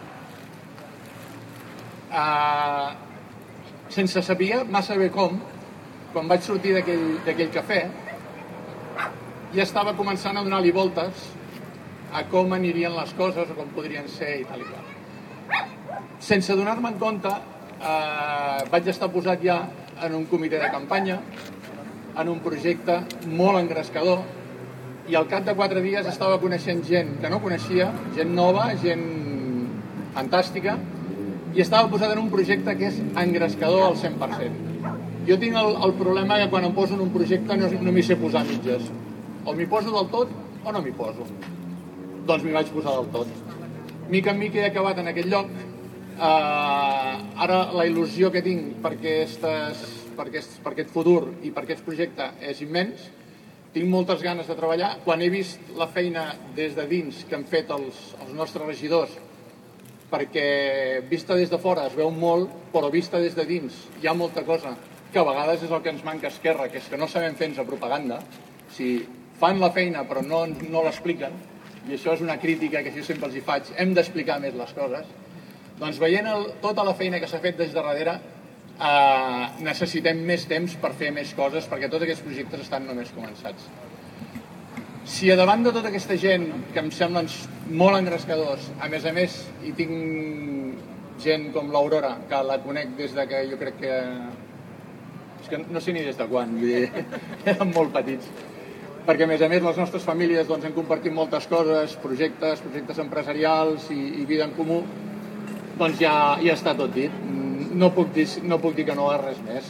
Sense saber massa bé com, quan vaig sortir d'aquell cafè, ja estava començant a donar-li voltes a com anirien les coses o com podrien ser i tal i qual. Sense donar-me en compte, vaig estar posat ja en un comitè de campanya, en un projecte molt engrescador, i al cap de 4 dies estava coneixent gent que no coneixia, gent nova, gent fantàstica, i estava posat en un projecte que és engrescador al 100%. Jo tinc el problema que quan em poso en un projecte no m'hi sé posar mitges. O m'hi poso del tot o no m'hi poso. Doncs m'hi vaig posar del tot. Mica en mica he acabat en aquest lloc. Ara la il·lusió que tinc per aquest futur i per aquest projecte és immens. Tinc moltes ganes de treballar. Quan he vist la feina des de dins que han fet els nostres regidors, perquè vista des de fora es veu molt, però vista des de dins hi ha molta cosa, que a vegades és el que ens manca a Esquerra, que és que no sabem fer-nos propaganda. Si fan la feina però no l'expliquen, i això és una crítica que jo sempre els hi faig, hem d'explicar més les coses, doncs veient tota la feina que s'ha fet des de darrere, necessitem més temps per fer més coses, perquè tots aquests projectes estan només començats. Si a davant de tota aquesta gent que em semblen molt engrescadors, a més, hi tinc gent com l'Aurora, que la conec des de que jo crec que... És que no sé ni des de quan, vull dir, eren molt petits. perquè a més les nostres famílies han compartit moltes coses, projectes empresarials i vida en comú, doncs ja està tot dit. No puc dir que no és res més.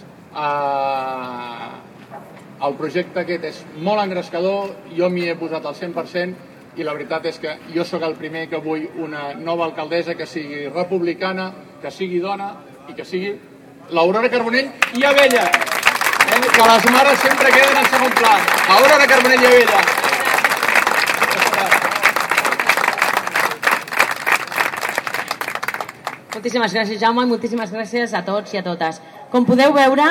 El projecte aquest és molt engrescador, jo m'hi he posat al 100% i la veritat és que jo sóc el primer que vull una nova alcaldessa que sigui republicana, que sigui dona i que sigui l'Aurora Carbonell i Abella, que les mares sempre queden en segon pla. Aurora Carbonell i Abella. Moltíssimes gràcies, Jaume, i moltíssimes gràcies a tots i a totes. Com podeu veure,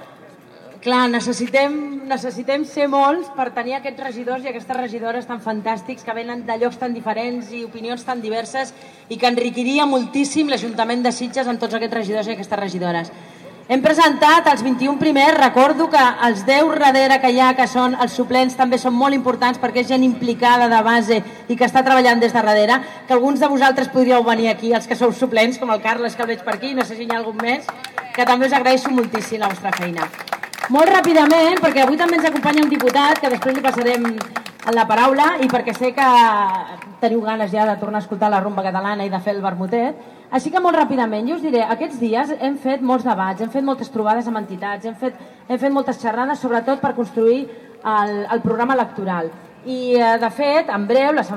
clar, necessitem ser molts per tenir aquests regidors i aquestes regidores tan fantàstics que venen de llocs tan diferents i opinions tan diverses i que enriquiria moltíssim l'Ajuntament de Sitges amb tots aquests regidors i aquestes regidores. Hem presentat els 21 primers, recordo que els 10 darrere que hi ha, que són els suplents, també són molt importants perquè és gent implicada de base i que està treballant des de darrere, que alguns de vosaltres podríeu venir aquí, els que sou suplents, com el Carles, que el veig per aquí, no sé si hi ha algun més, que també us agraeixo moltíssim la vostra feina. Molt ràpidament, perquè avui també ens acompanya un diputat, que després li passarem la paraula, i perquè sé que teniu ganes ja de tornar a escoltar la rumba catalana i de fer el vermutet. Així que molt ràpidament, jo us diré, aquests dies hem fet molts debats, hem fet moltes trobades amb entitats, hem fet moltes xerrades, sobretot per construir el programa electoral. I, de fet, en breu, la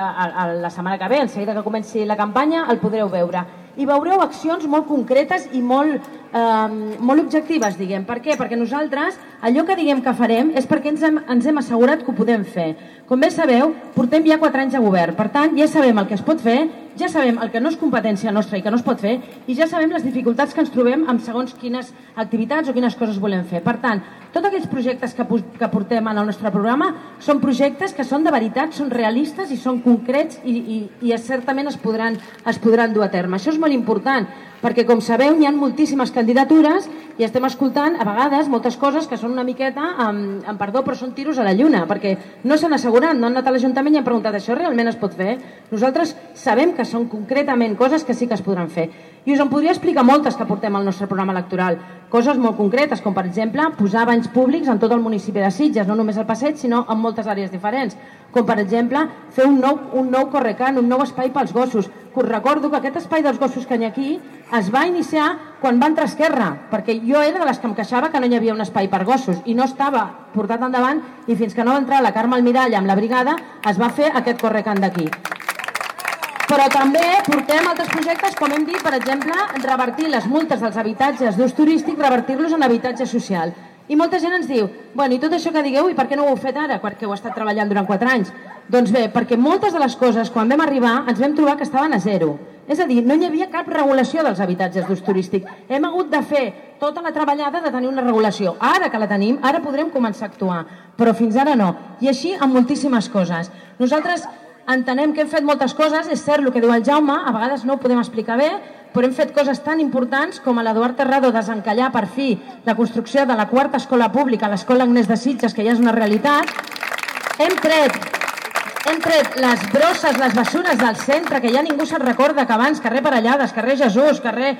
setmana que ve, en seguida que comenci la campanya, el podreu veure. I veureu accions molt concretes i molt objectives, diguem. Per què? Perquè nosaltres, allò que diguem que farem és perquè ens hem assegurat que ho podem fer. Com bé sabeu, portem ja 4 anys de govern. Per tant, ja sabem el que es pot fer, ja sabem el que no és competència nostra i que no es pot fer, i ja sabem les dificultats que ens trobem amb segons quines activitats o quines coses volem fer. Per tant, tots aquells projectes que portem en el nostre programa són projectes que són de veritat, són realistes i són concrets i certament es podran dur a terme. Això és molt important, perquè com sabeu hi ha moltíssimes candidatures i estem escoltant a vegades moltes coses que són una miqueta, amb perdó, però són tiros a la lluna, perquè no s'han assegurat, no han anat a l'Ajuntament i han preguntat això realment es pot fer? Nosaltres sabem que són concretament coses que sí que es podran fer. I us en podria explicar moltes que portem al nostre programa electoral, coses molt concretes, com per exemple posar banys públics en tot el municipi de Sitges, no només al passeig, sinó en moltes àrees diferents, com per exemple fer un nou correcant, un nou espai pels gossos. Us recordo que aquest espai dels gossos que hi ha aquí es va iniciar quan va entrar Esquerra, perquè jo era de les que em queixava que no hi havia un espai per gossos i no estava portat endavant, i fins que no va entrar la Carme Almirall amb la brigada es va fer aquest correcant d'aquí. Però també portem altres projectes, com hem dit, per exemple, revertir les multes dels habitatges d'ús turístic, revertir-los en habitatge social. I molta gent ens diu, bueno, i tot això que digueu, i per què no ho heu fet ara, perquè ho heu estat treballant durant 4 anys? Doncs bé, perquè moltes de les coses, quan vam arribar, ens vam trobar que estaven a zero. És a dir, no hi havia cap regulació dels habitatges d'ús turístic. Hem hagut de fer tota la treballada de tenir una regulació. Ara que la tenim, ara podrem començar a actuar, però fins ara no. I així amb moltíssimes coses. Nosaltres entenem que hem fet moltes coses, és cert el que diu el Jaume, a vegades no ho podem explicar bé, però hem fet coses tan importants com a l'Eduard Terrado desencallar per fi la construcció de la 4ª escola pública, l'Escola Agnès de Sitges, que ja és una realitat. Hem tret les brosses, les bessures del centre, que ja ningú se'n recorda, que abans carrer Parellades, carrer Jesús, carrer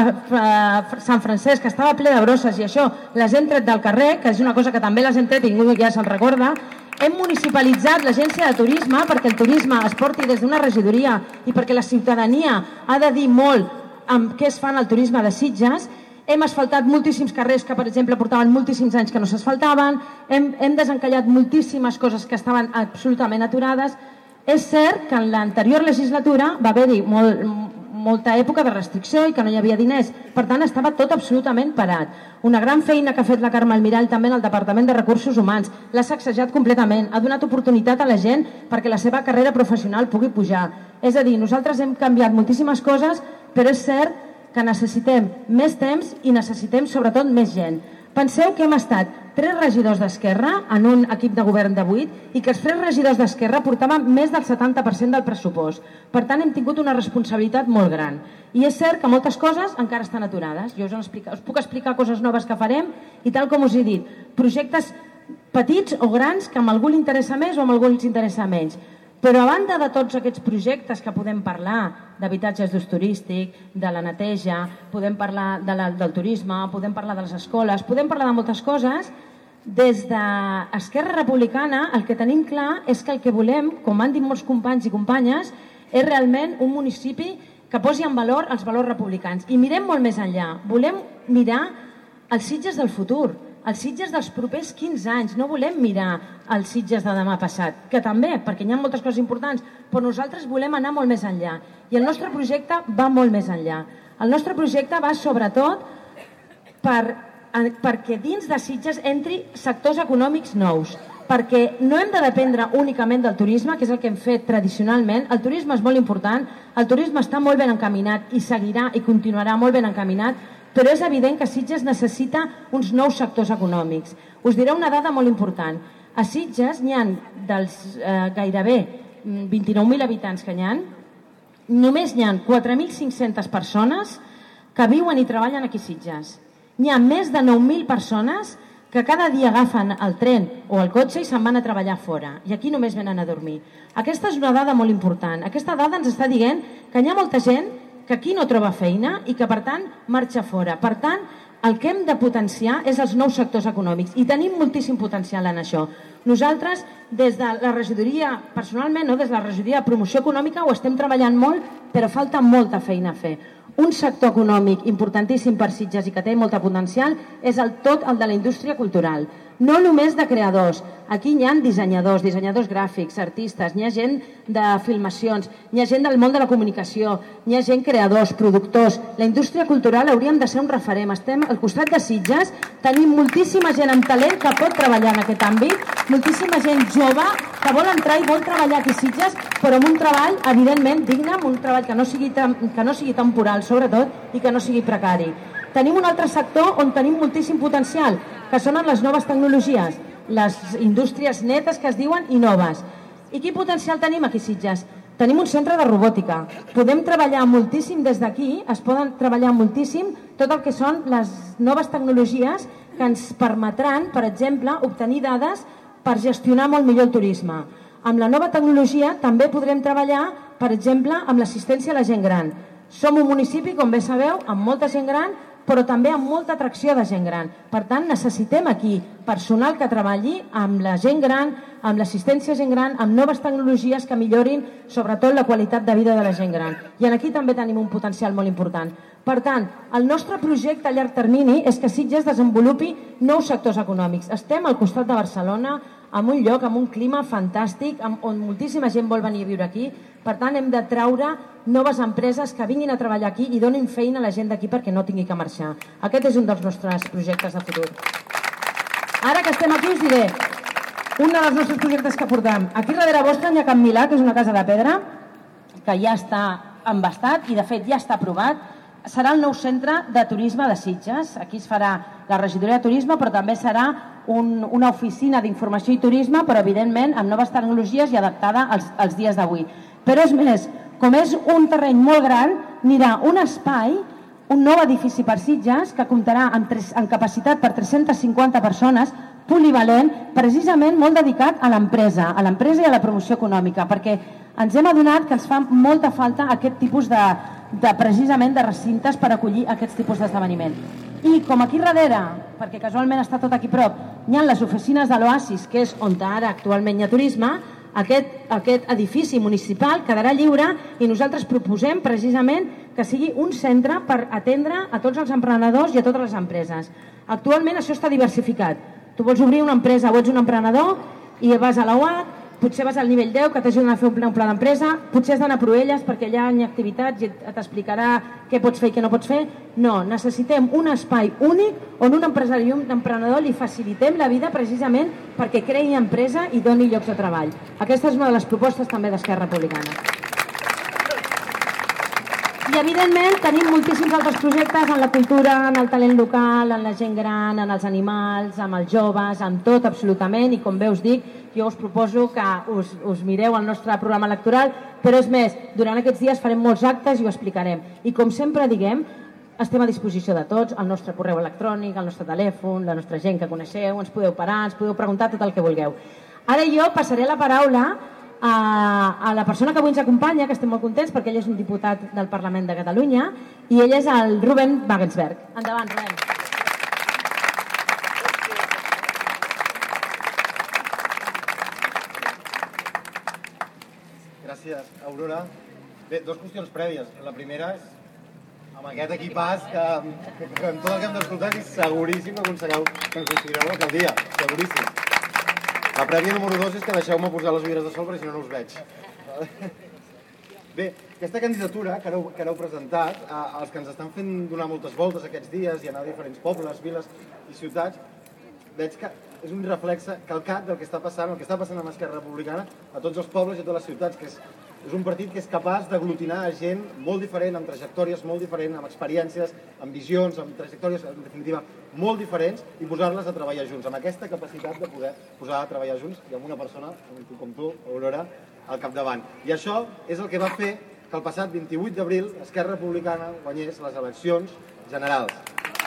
Sant Francesc, que estava ple de brosses, i això les hem tret del carrer, que és una cosa que també les hem tret i ningú ja se'n recorda. Hem municipalitzat l'agència de turisme perquè el turisme es porti des d'una regidoria i perquè la ciutadania ha de dir molt amb què es fa en el turisme de Sitges. Hem asfaltat moltíssims carrers que, per exemple, portaven moltíssims anys que no s'asfaltaven, hem desencallat moltíssimes coses que estaven absolutament aturades. És cert que en l'anterior legislatura va haver-hi molta època de restricció i que no hi havia diners, per tant estava tot absolutament parat. Una gran feina que ha fet la Carme Almirall també en el Departament de Recursos Humans, l'ha sacsejat completament, ha donat oportunitat a la gent perquè la seva carrera professional pugui pujar. És a dir, nosaltres hem canviat moltíssimes coses, però és cert que necessitem més temps i necessitem sobretot més gent. Penseu que hem estat 3 regidors d'Esquerra en un equip de govern de 8 i que els 3 regidors d'Esquerra portaven més del 70% del pressupost. Per tant, hem tingut una responsabilitat molt gran. I és cert que moltes coses encara estan aturades. Jo us puc explicar coses noves que farem i, tal com us he dit, projectes petits o grans que a algú li interessa més o a algú li interessa menys. Però a banda de tots aquests projectes que podem parlar, d'habitatges d'ús turístic, de la neteja, podem parlar del turisme, podem parlar de les escoles, podem parlar de moltes coses, Des d'Esquerra Republicana el que tenim clar és que el que volem, com han dit molts companys i companyes, és realment un municipi que posi en valor els valors republicans. I mirem molt més enllà. Volem mirar els Sitges del futur, els Sitges dels propers 15 anys. No volem mirar els Sitges de demà passat, que també, perquè hi ha moltes coses importants, però nosaltres volem anar molt més enllà. I el nostre projecte va molt més enllà. El nostre projecte va sobretot perquè dins de Sitges entri sectors econòmics nous, perquè no hem de dependre únicament del turisme, que és el que hem fet tradicionalment. El turisme és molt important, el turisme està molt ben encaminat i seguirà i continuarà molt ben encaminat, però és evident que Sitges necessita uns nous sectors econòmics. Us diré una dada molt important. A Sitges n'hi ha dels gairebé 29.000 habitants que n'hi ha, només n'hi ha 4.500 persones que viuen i treballen aquí a Sitges. N'hi ha més de 9.000 persones que cada dia agafen el tren o el cotxe i se'n van a treballar fora. I aquí només venen a dormir. Aquesta és una dada molt important. Aquesta dada ens està dient que hi ha molta gent que aquí no troba feina i que, per tant, marxa fora. Per tant, el que hem de potenciar és els nous sectors econòmics i tenim moltíssim potencial en això. Nosaltres, des de la regidoria, personalment, des de la regidoria de promoció econòmica, ho estem treballant molt, però falta molta feina a fer. Un sector econòmic importantíssim per Sitges i que té molta potencial és tot el de la indústria cultural. No només de creadors. Aquí hi ha dissenyadors gràfics, artistes, hi ha gent de filmacions, hi ha gent del món de la comunicació, hi ha gent creadors, productors. La indústria cultural hauríem de ser un referent. Estem al costat de Sitges, tenim moltíssima gent amb talent que pot treballar en aquest àmbit, moltíssima gent jove que vol entrar i vol treballar aquí a Sitges, però amb un treball, evidentment, digne, amb un treball que no sigui temporal, sobretot, i que no sigui precari. Tenim un altre sector on tenim moltíssim potencial, que són les noves tecnologies, les indústries netes que es diuen i noves. I quin potencial tenim aquí a Sitges? Tenim un centre de robòtica. Podem treballar moltíssim des d'aquí, es poden treballar moltíssim tot el que són les noves tecnologies que ens permetran, per exemple, obtenir dades per gestionar molt millor el turisme. Amb la nova tecnologia també podrem treballar, per exemple, amb l'assistència a la gent gran. Som un municipi, com bé sabeu, amb molta gent gran, però també amb molta atracció de gent gran. Per tant, necessitem aquí personal que treballi amb la gent gran, amb l'assistència a gent gran, amb noves tecnologies que millorin sobretot la qualitat de vida de la gent gran. I aquí també tenim un potencial molt important. Per tant, el nostre projecte a llarg termini és que Sitges desenvolupi nous sectors econòmics. Estem al costat de Barcelona, en un lloc, amb un clima fantàstic, on moltíssima gent vol venir a viure aquí. Per tant, hem de traure noves empreses que vinguin a treballar aquí i donin feina a la gent d'aquí perquè no tingui que marxar. Aquest és un dels nostres projectes de futur. Ara que estem aquí us diré un dels nostres projectes que portem. Aquí darrere vostre hi ha Can Milà, que és una casa de pedra, que ja està embastat i de fet ja està aprovat. Serà el nou centre de turisme de Sitges. Aquí es farà la regidoria de turisme, però també serà una oficina d'informació i turisme, però evidentment amb noves tecnologies i adaptada als dies d'avui. Però és més, com és un terreny molt gran, anirà un espai, un nou edifici per Sitges, que comptarà amb capacitat per 350 persones, polivalent, precisament molt dedicat a l'empresa i a la promoció econòmica, perquè ens hem adonat que ens fa molta falta aquest tipus precisament de recintes per acollir aquests tipus d'esdeveniment. I com aquí darrere, perquè casualment està tot aquí prop, hi ha les oficines de l'Oasis, que és on ara actualment hi ha turisme, aquest edifici municipal quedarà lliure i nosaltres proposem precisament que sigui un centre per atendre a tots els emprenedors i a totes les empreses. Actualment això està diversificat. Tu vols obrir una empresa o ets un emprenedor i vas a la UAC, potser vas al nivell 10 que t'ajuden a fer un pla d'empresa, potser has d'anar a Proelles perquè allà hi ha activitats i t'explicarà què pots fer i què no pots fer. No, necessitem un espai únic on un empresari i un emprenedor li facilitem la vida precisament perquè creï empresa i doni llocs de treball. Aquesta és una de les propostes també d'Esquerra Republicana. I evidentment tenim moltíssims altres projectes en la cultura, en el talent local, en la gent gran, en els animals, amb els joves, amb tot absolutament, i com bé us dic, jo us proposo que us mireu el nostre programa electoral, però és més, durant aquests dies farem molts actes i ho explicarem. I com sempre diguem, estem a disposició de tots, el nostre correu electrònic, el nostre telèfon, la nostra gent que coneixeu, ens podeu parar, ens podeu preguntar tot el que vulgueu. Ara jo passaré la paraula a la persona que avui ens acompanya, que estem molt contents perquè ell és un diputat del Parlament de Catalunya i ell és el Ruben Wagensberg. Endavant, Ruben. Gràcies, Aurora. Bé, dues qüestions prèvies. La primera és, amb aquest equipàs, que amb tot el que hem d'escoltar és seguríssim que aconseguireu l'alcaldia. Seguríssim. La prèvia número 2 és que deixeu-me posar les ulleres de sol perquè si no no us veig. Bé, aquesta candidatura que heu presentat, els que ens estan fent donar moltes voltes aquests dies i anar a diferents pobles, viles i ciutats, veig que és un reflexe calcat del que està passant, el que està passant amb Esquerra Republicana a tots els pobles i a totes les ciutats, que és un partit que és capaç d'aglutinar gent molt diferent, amb trajectòries molt diferents, amb experiències, amb visions, amb trajectòries, en definitiva, molt diferents, i posar-les a treballar junts, amb aquesta capacitat de poder posar a treballar junts i amb una persona com tu, Aurora, al capdavant. I això és el que va fer que el passat 28 d'abril Esquerra Republicana guanyés les eleccions generals.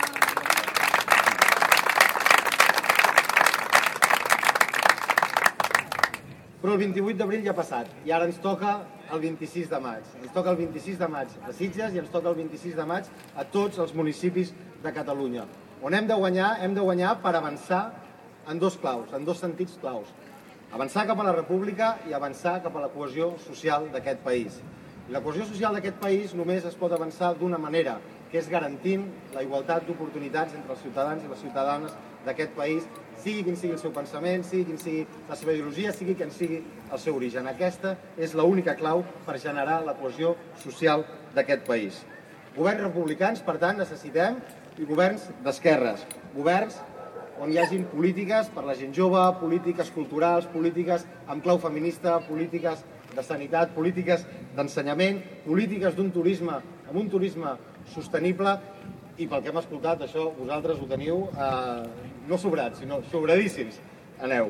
Però el 28 d'abril ja ha passat i ara ens toca el 26 de maig. Ens toca el 26 de maig a Sitges i ens toca el 26 de maig a tots els municipis de Catalunya. On hem de guanyar per avançar en dos claus, en dos sentits claus. Avançar cap a la república i avançar cap a la cohesió social d'aquest país. I la cohesió social d'aquest país només es pot avançar d'una manera, que és garantint la igualtat d'oportunitats entre els ciutadans i les ciutadanes d'aquest país, sigui quin sigui el seu pensament, sigui quin sigui la seva ideologia, sigui quin sigui el seu origen. Aquesta és l'única clau per generar la cohesió social d'aquest país. Governs republicans, per tant, necessitem governs d'esquerres, governs on hi hagin polítiques per la gent jove, polítiques culturals, polítiques amb clau feminista, polítiques de sanitat, polítiques d'ensenyament, polítiques d'un turisme, amb un turisme sostenible, i pel que hem escoltat, això vosaltres ho teniu no sobrats, sinó sobradíssims. Aneu.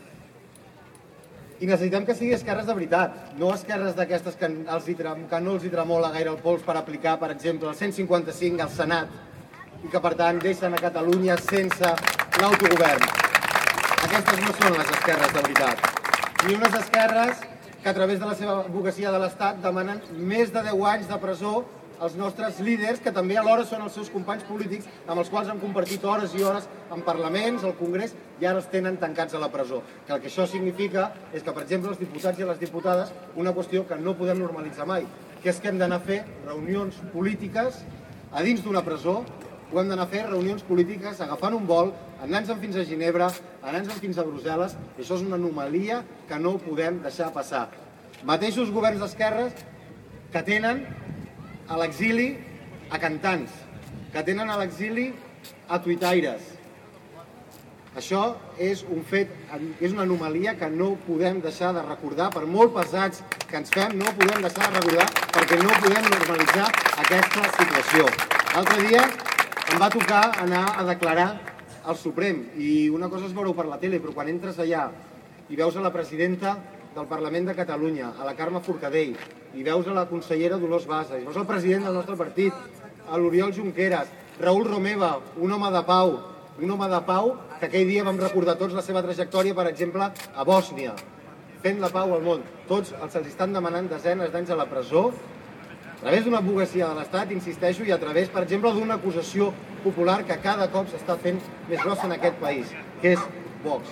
I necessitem que sigui esquerres de veritat, no esquerres d'aquestes que no els hi tremola gaire el pols per aplicar, per exemple, el 155 al Senat, i que, per tant, deixen a Catalunya sense l'autogovern. Aquestes no són les esquerres de veritat. Ni unes esquerres que a través de la seva advocacia de l'Estat demanen més de 10 anys de presó als nostres líders, que també alhora són els seus companys polítics, amb els quals han compartit hores i hores en parlaments, al Congrés, i ara els tenen tancats a la presó. Que el que això significa és que, per exemple, els diputats i les diputades, una qüestió que no podem normalitzar mai, que és que hem d'anar a fer reunions polítiques a dins d'una presó, ho hem d'anar a fer reunions polítiques agafant un vol, anant-se'n fins a Ginebra, anant-se'n fins a Brussel·les, i això és una anomalia que no podem deixar passar. Mateixos governs d'esquerres que tenen a l'exili a cantants, que tenen a l'exili a tuitaires. Això és un fet, és una anomalia que no podem deixar de recordar, per molt pesats que ens fem, no podem deixar de recordar perquè no podem normalitzar aquesta situació. L'altre dia em va tocar anar a declarar al Suprem i una cosa és veure-ho per la tele, però quan entres allà i veus a la presidenta del Parlament de Catalunya, a la Carme Forcadell, i veus a la consellera Dolors Bassa, i veus al president del nostre partit, a l'Oriol Junqueras, Raül Romeva, un home de pau que aquell dia vam recordar tots la seva trajectòria, per exemple, a Bòsnia, fent la pau al món. Tots se'ls estan demanant desenes d'anys a la presó, a través d'una advocacia de l'Estat, insisteixo, i a través, per exemple, d'una acusació popular que cada cop s'està fent més grossa en aquest país, que és Vox.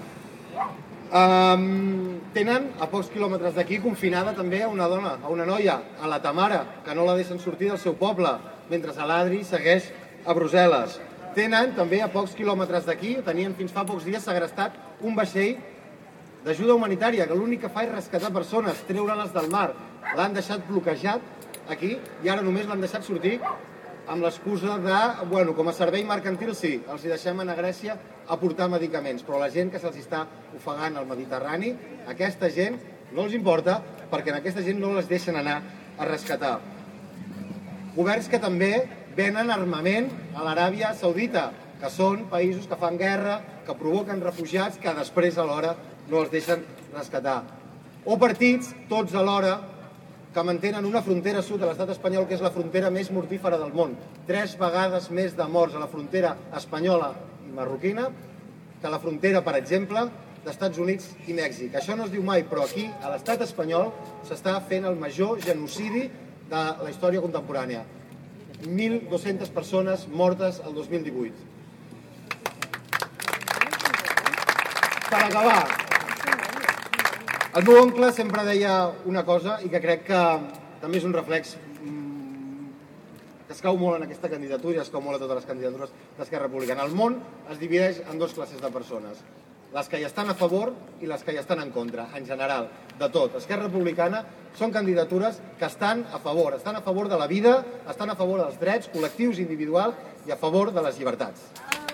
Tenen a pocs quilòmetres d'aquí confinada també a una dona, a una noia, a la Tamara, que no la deixen sortir del seu poble, mentre l'Adri segueix a Brussel·les. Tenen també a pocs quilòmetres d'aquí, tenien fins fa pocs dies segrestat un vaixell d'ajuda humanitària, que l'únic que fa és rescatar persones, treure-les del mar. L'han deixat bloquejat aquí i ara només l'han deixat sortir amb l'excusa de, com a servei mercantil sí, els hi deixem anar a Grècia a portar medicaments, però la gent que se'ls està ofegant al Mediterrani, aquesta gent no els importa perquè en aquesta gent no les deixen anar a rescatar. Governs que també venen armament a l'Aràbia Saudita, que són països que fan guerra, que provoquen refugiats, que després alhora no els deixen rescatar. O partits, tots alhora, que mantenen una frontera sud de l'estat espanyol, que és la frontera més mortífera del món. 3 vegades més de morts a la frontera espanyola i marroquina que a la frontera, per exemple, d'Estats Units i Mèxic. Això no es diu mai, però aquí, a l'estat espanyol, s'està fent el major genocidi de la història contemporània. 1.200 persones mortes el 2018. Per acabar, El meu oncle sempre deia una cosa i que crec que també és un reflex que es cau molt en aquesta candidatura i es cau molt a totes les candidatures d'Esquerra Republicana. El món es divideix en dues classes de persones, les que hi estan a favor i les que hi estan en contra, en general, de tot. Esquerra Republicana són candidatures que estan a favor de la vida, estan a favor dels drets col·lectius i individuals i a favor de les llibertats.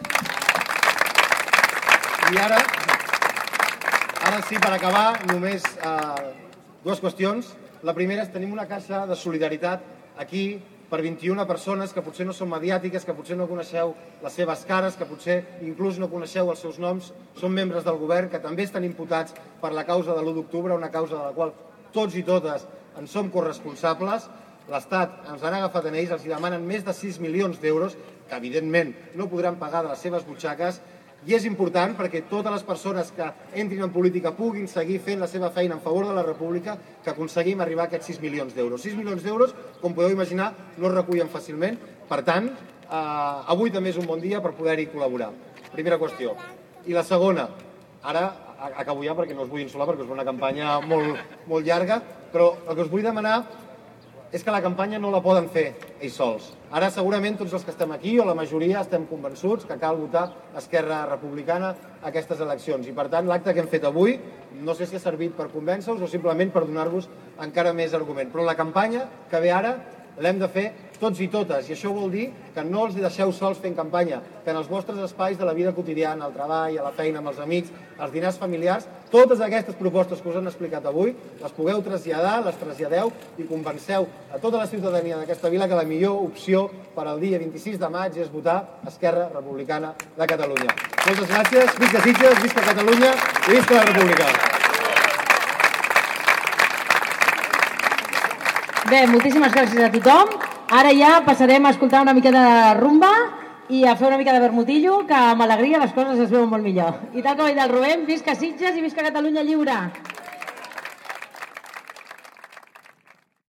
I ara sí, per acabar, només dues qüestions. La primera és que tenim una caixa de solidaritat aquí per 21 persones que potser no són mediàtiques, que potser no coneixeu les seves cares, que potser inclús no coneixeu els seus noms, són membres del govern, que també estan imputats per la causa de l'1 d'octubre, una causa de la qual tots i totes en som corresponsables. L'Estat ens han agafat en ells, els demanen més de 6 milions d'euros, que evidentment no podran pagar de les seves butxaques, i és important perquè totes les persones que entrin en política puguin seguir fent la seva feina en favor de la República, que aconseguim arribar a aquests 6 milions d'euros. 6 milions d'euros, com podeu imaginar, no es recullen fàcilment. Per tant, avui també és un bon dia per poder-hi col·laborar. Primera qüestió. I la segona, ara acabo ja perquè no us vull insolar perquè és una campanya molt llarga, però el que us vull demanar és que la campanya no la poden fer ells sols. Ara segurament tots els que estem aquí, o la majoria, estem convençuts que cal votar Esquerra Republicana a aquestes eleccions. I per tant, l'acte que hem fet avui, no sé si ha servit per convèncer-vos o simplement per donar-vos encara més argument. Però la campanya que ve ara l'hem de fer tots i totes, i això vol dir que no els deixeu sols fent campanya, que en els vostres espais de la vida quotidiana, al treball, a la feina, amb els amics, als dinars familiars, totes aquestes propostes que us han explicat avui les pugueu traslladar, les traslladeu i convenceu a tota la ciutadania d'aquesta vila que la millor opció per al dia 26 de maig és votar Esquerra Republicana de Catalunya. Moltes gràcies, visca Sitges, visca Catalunya i visca la República. Bé, moltíssimes gràcies a tothom. Ara ja passarem a escoltar una mica de rumba i a fer una mica de vermutillo, que amb alegria les coses es veuen molt millor. I tal com ha dit el Rubén, visca Sitges i visca Catalunya lliure.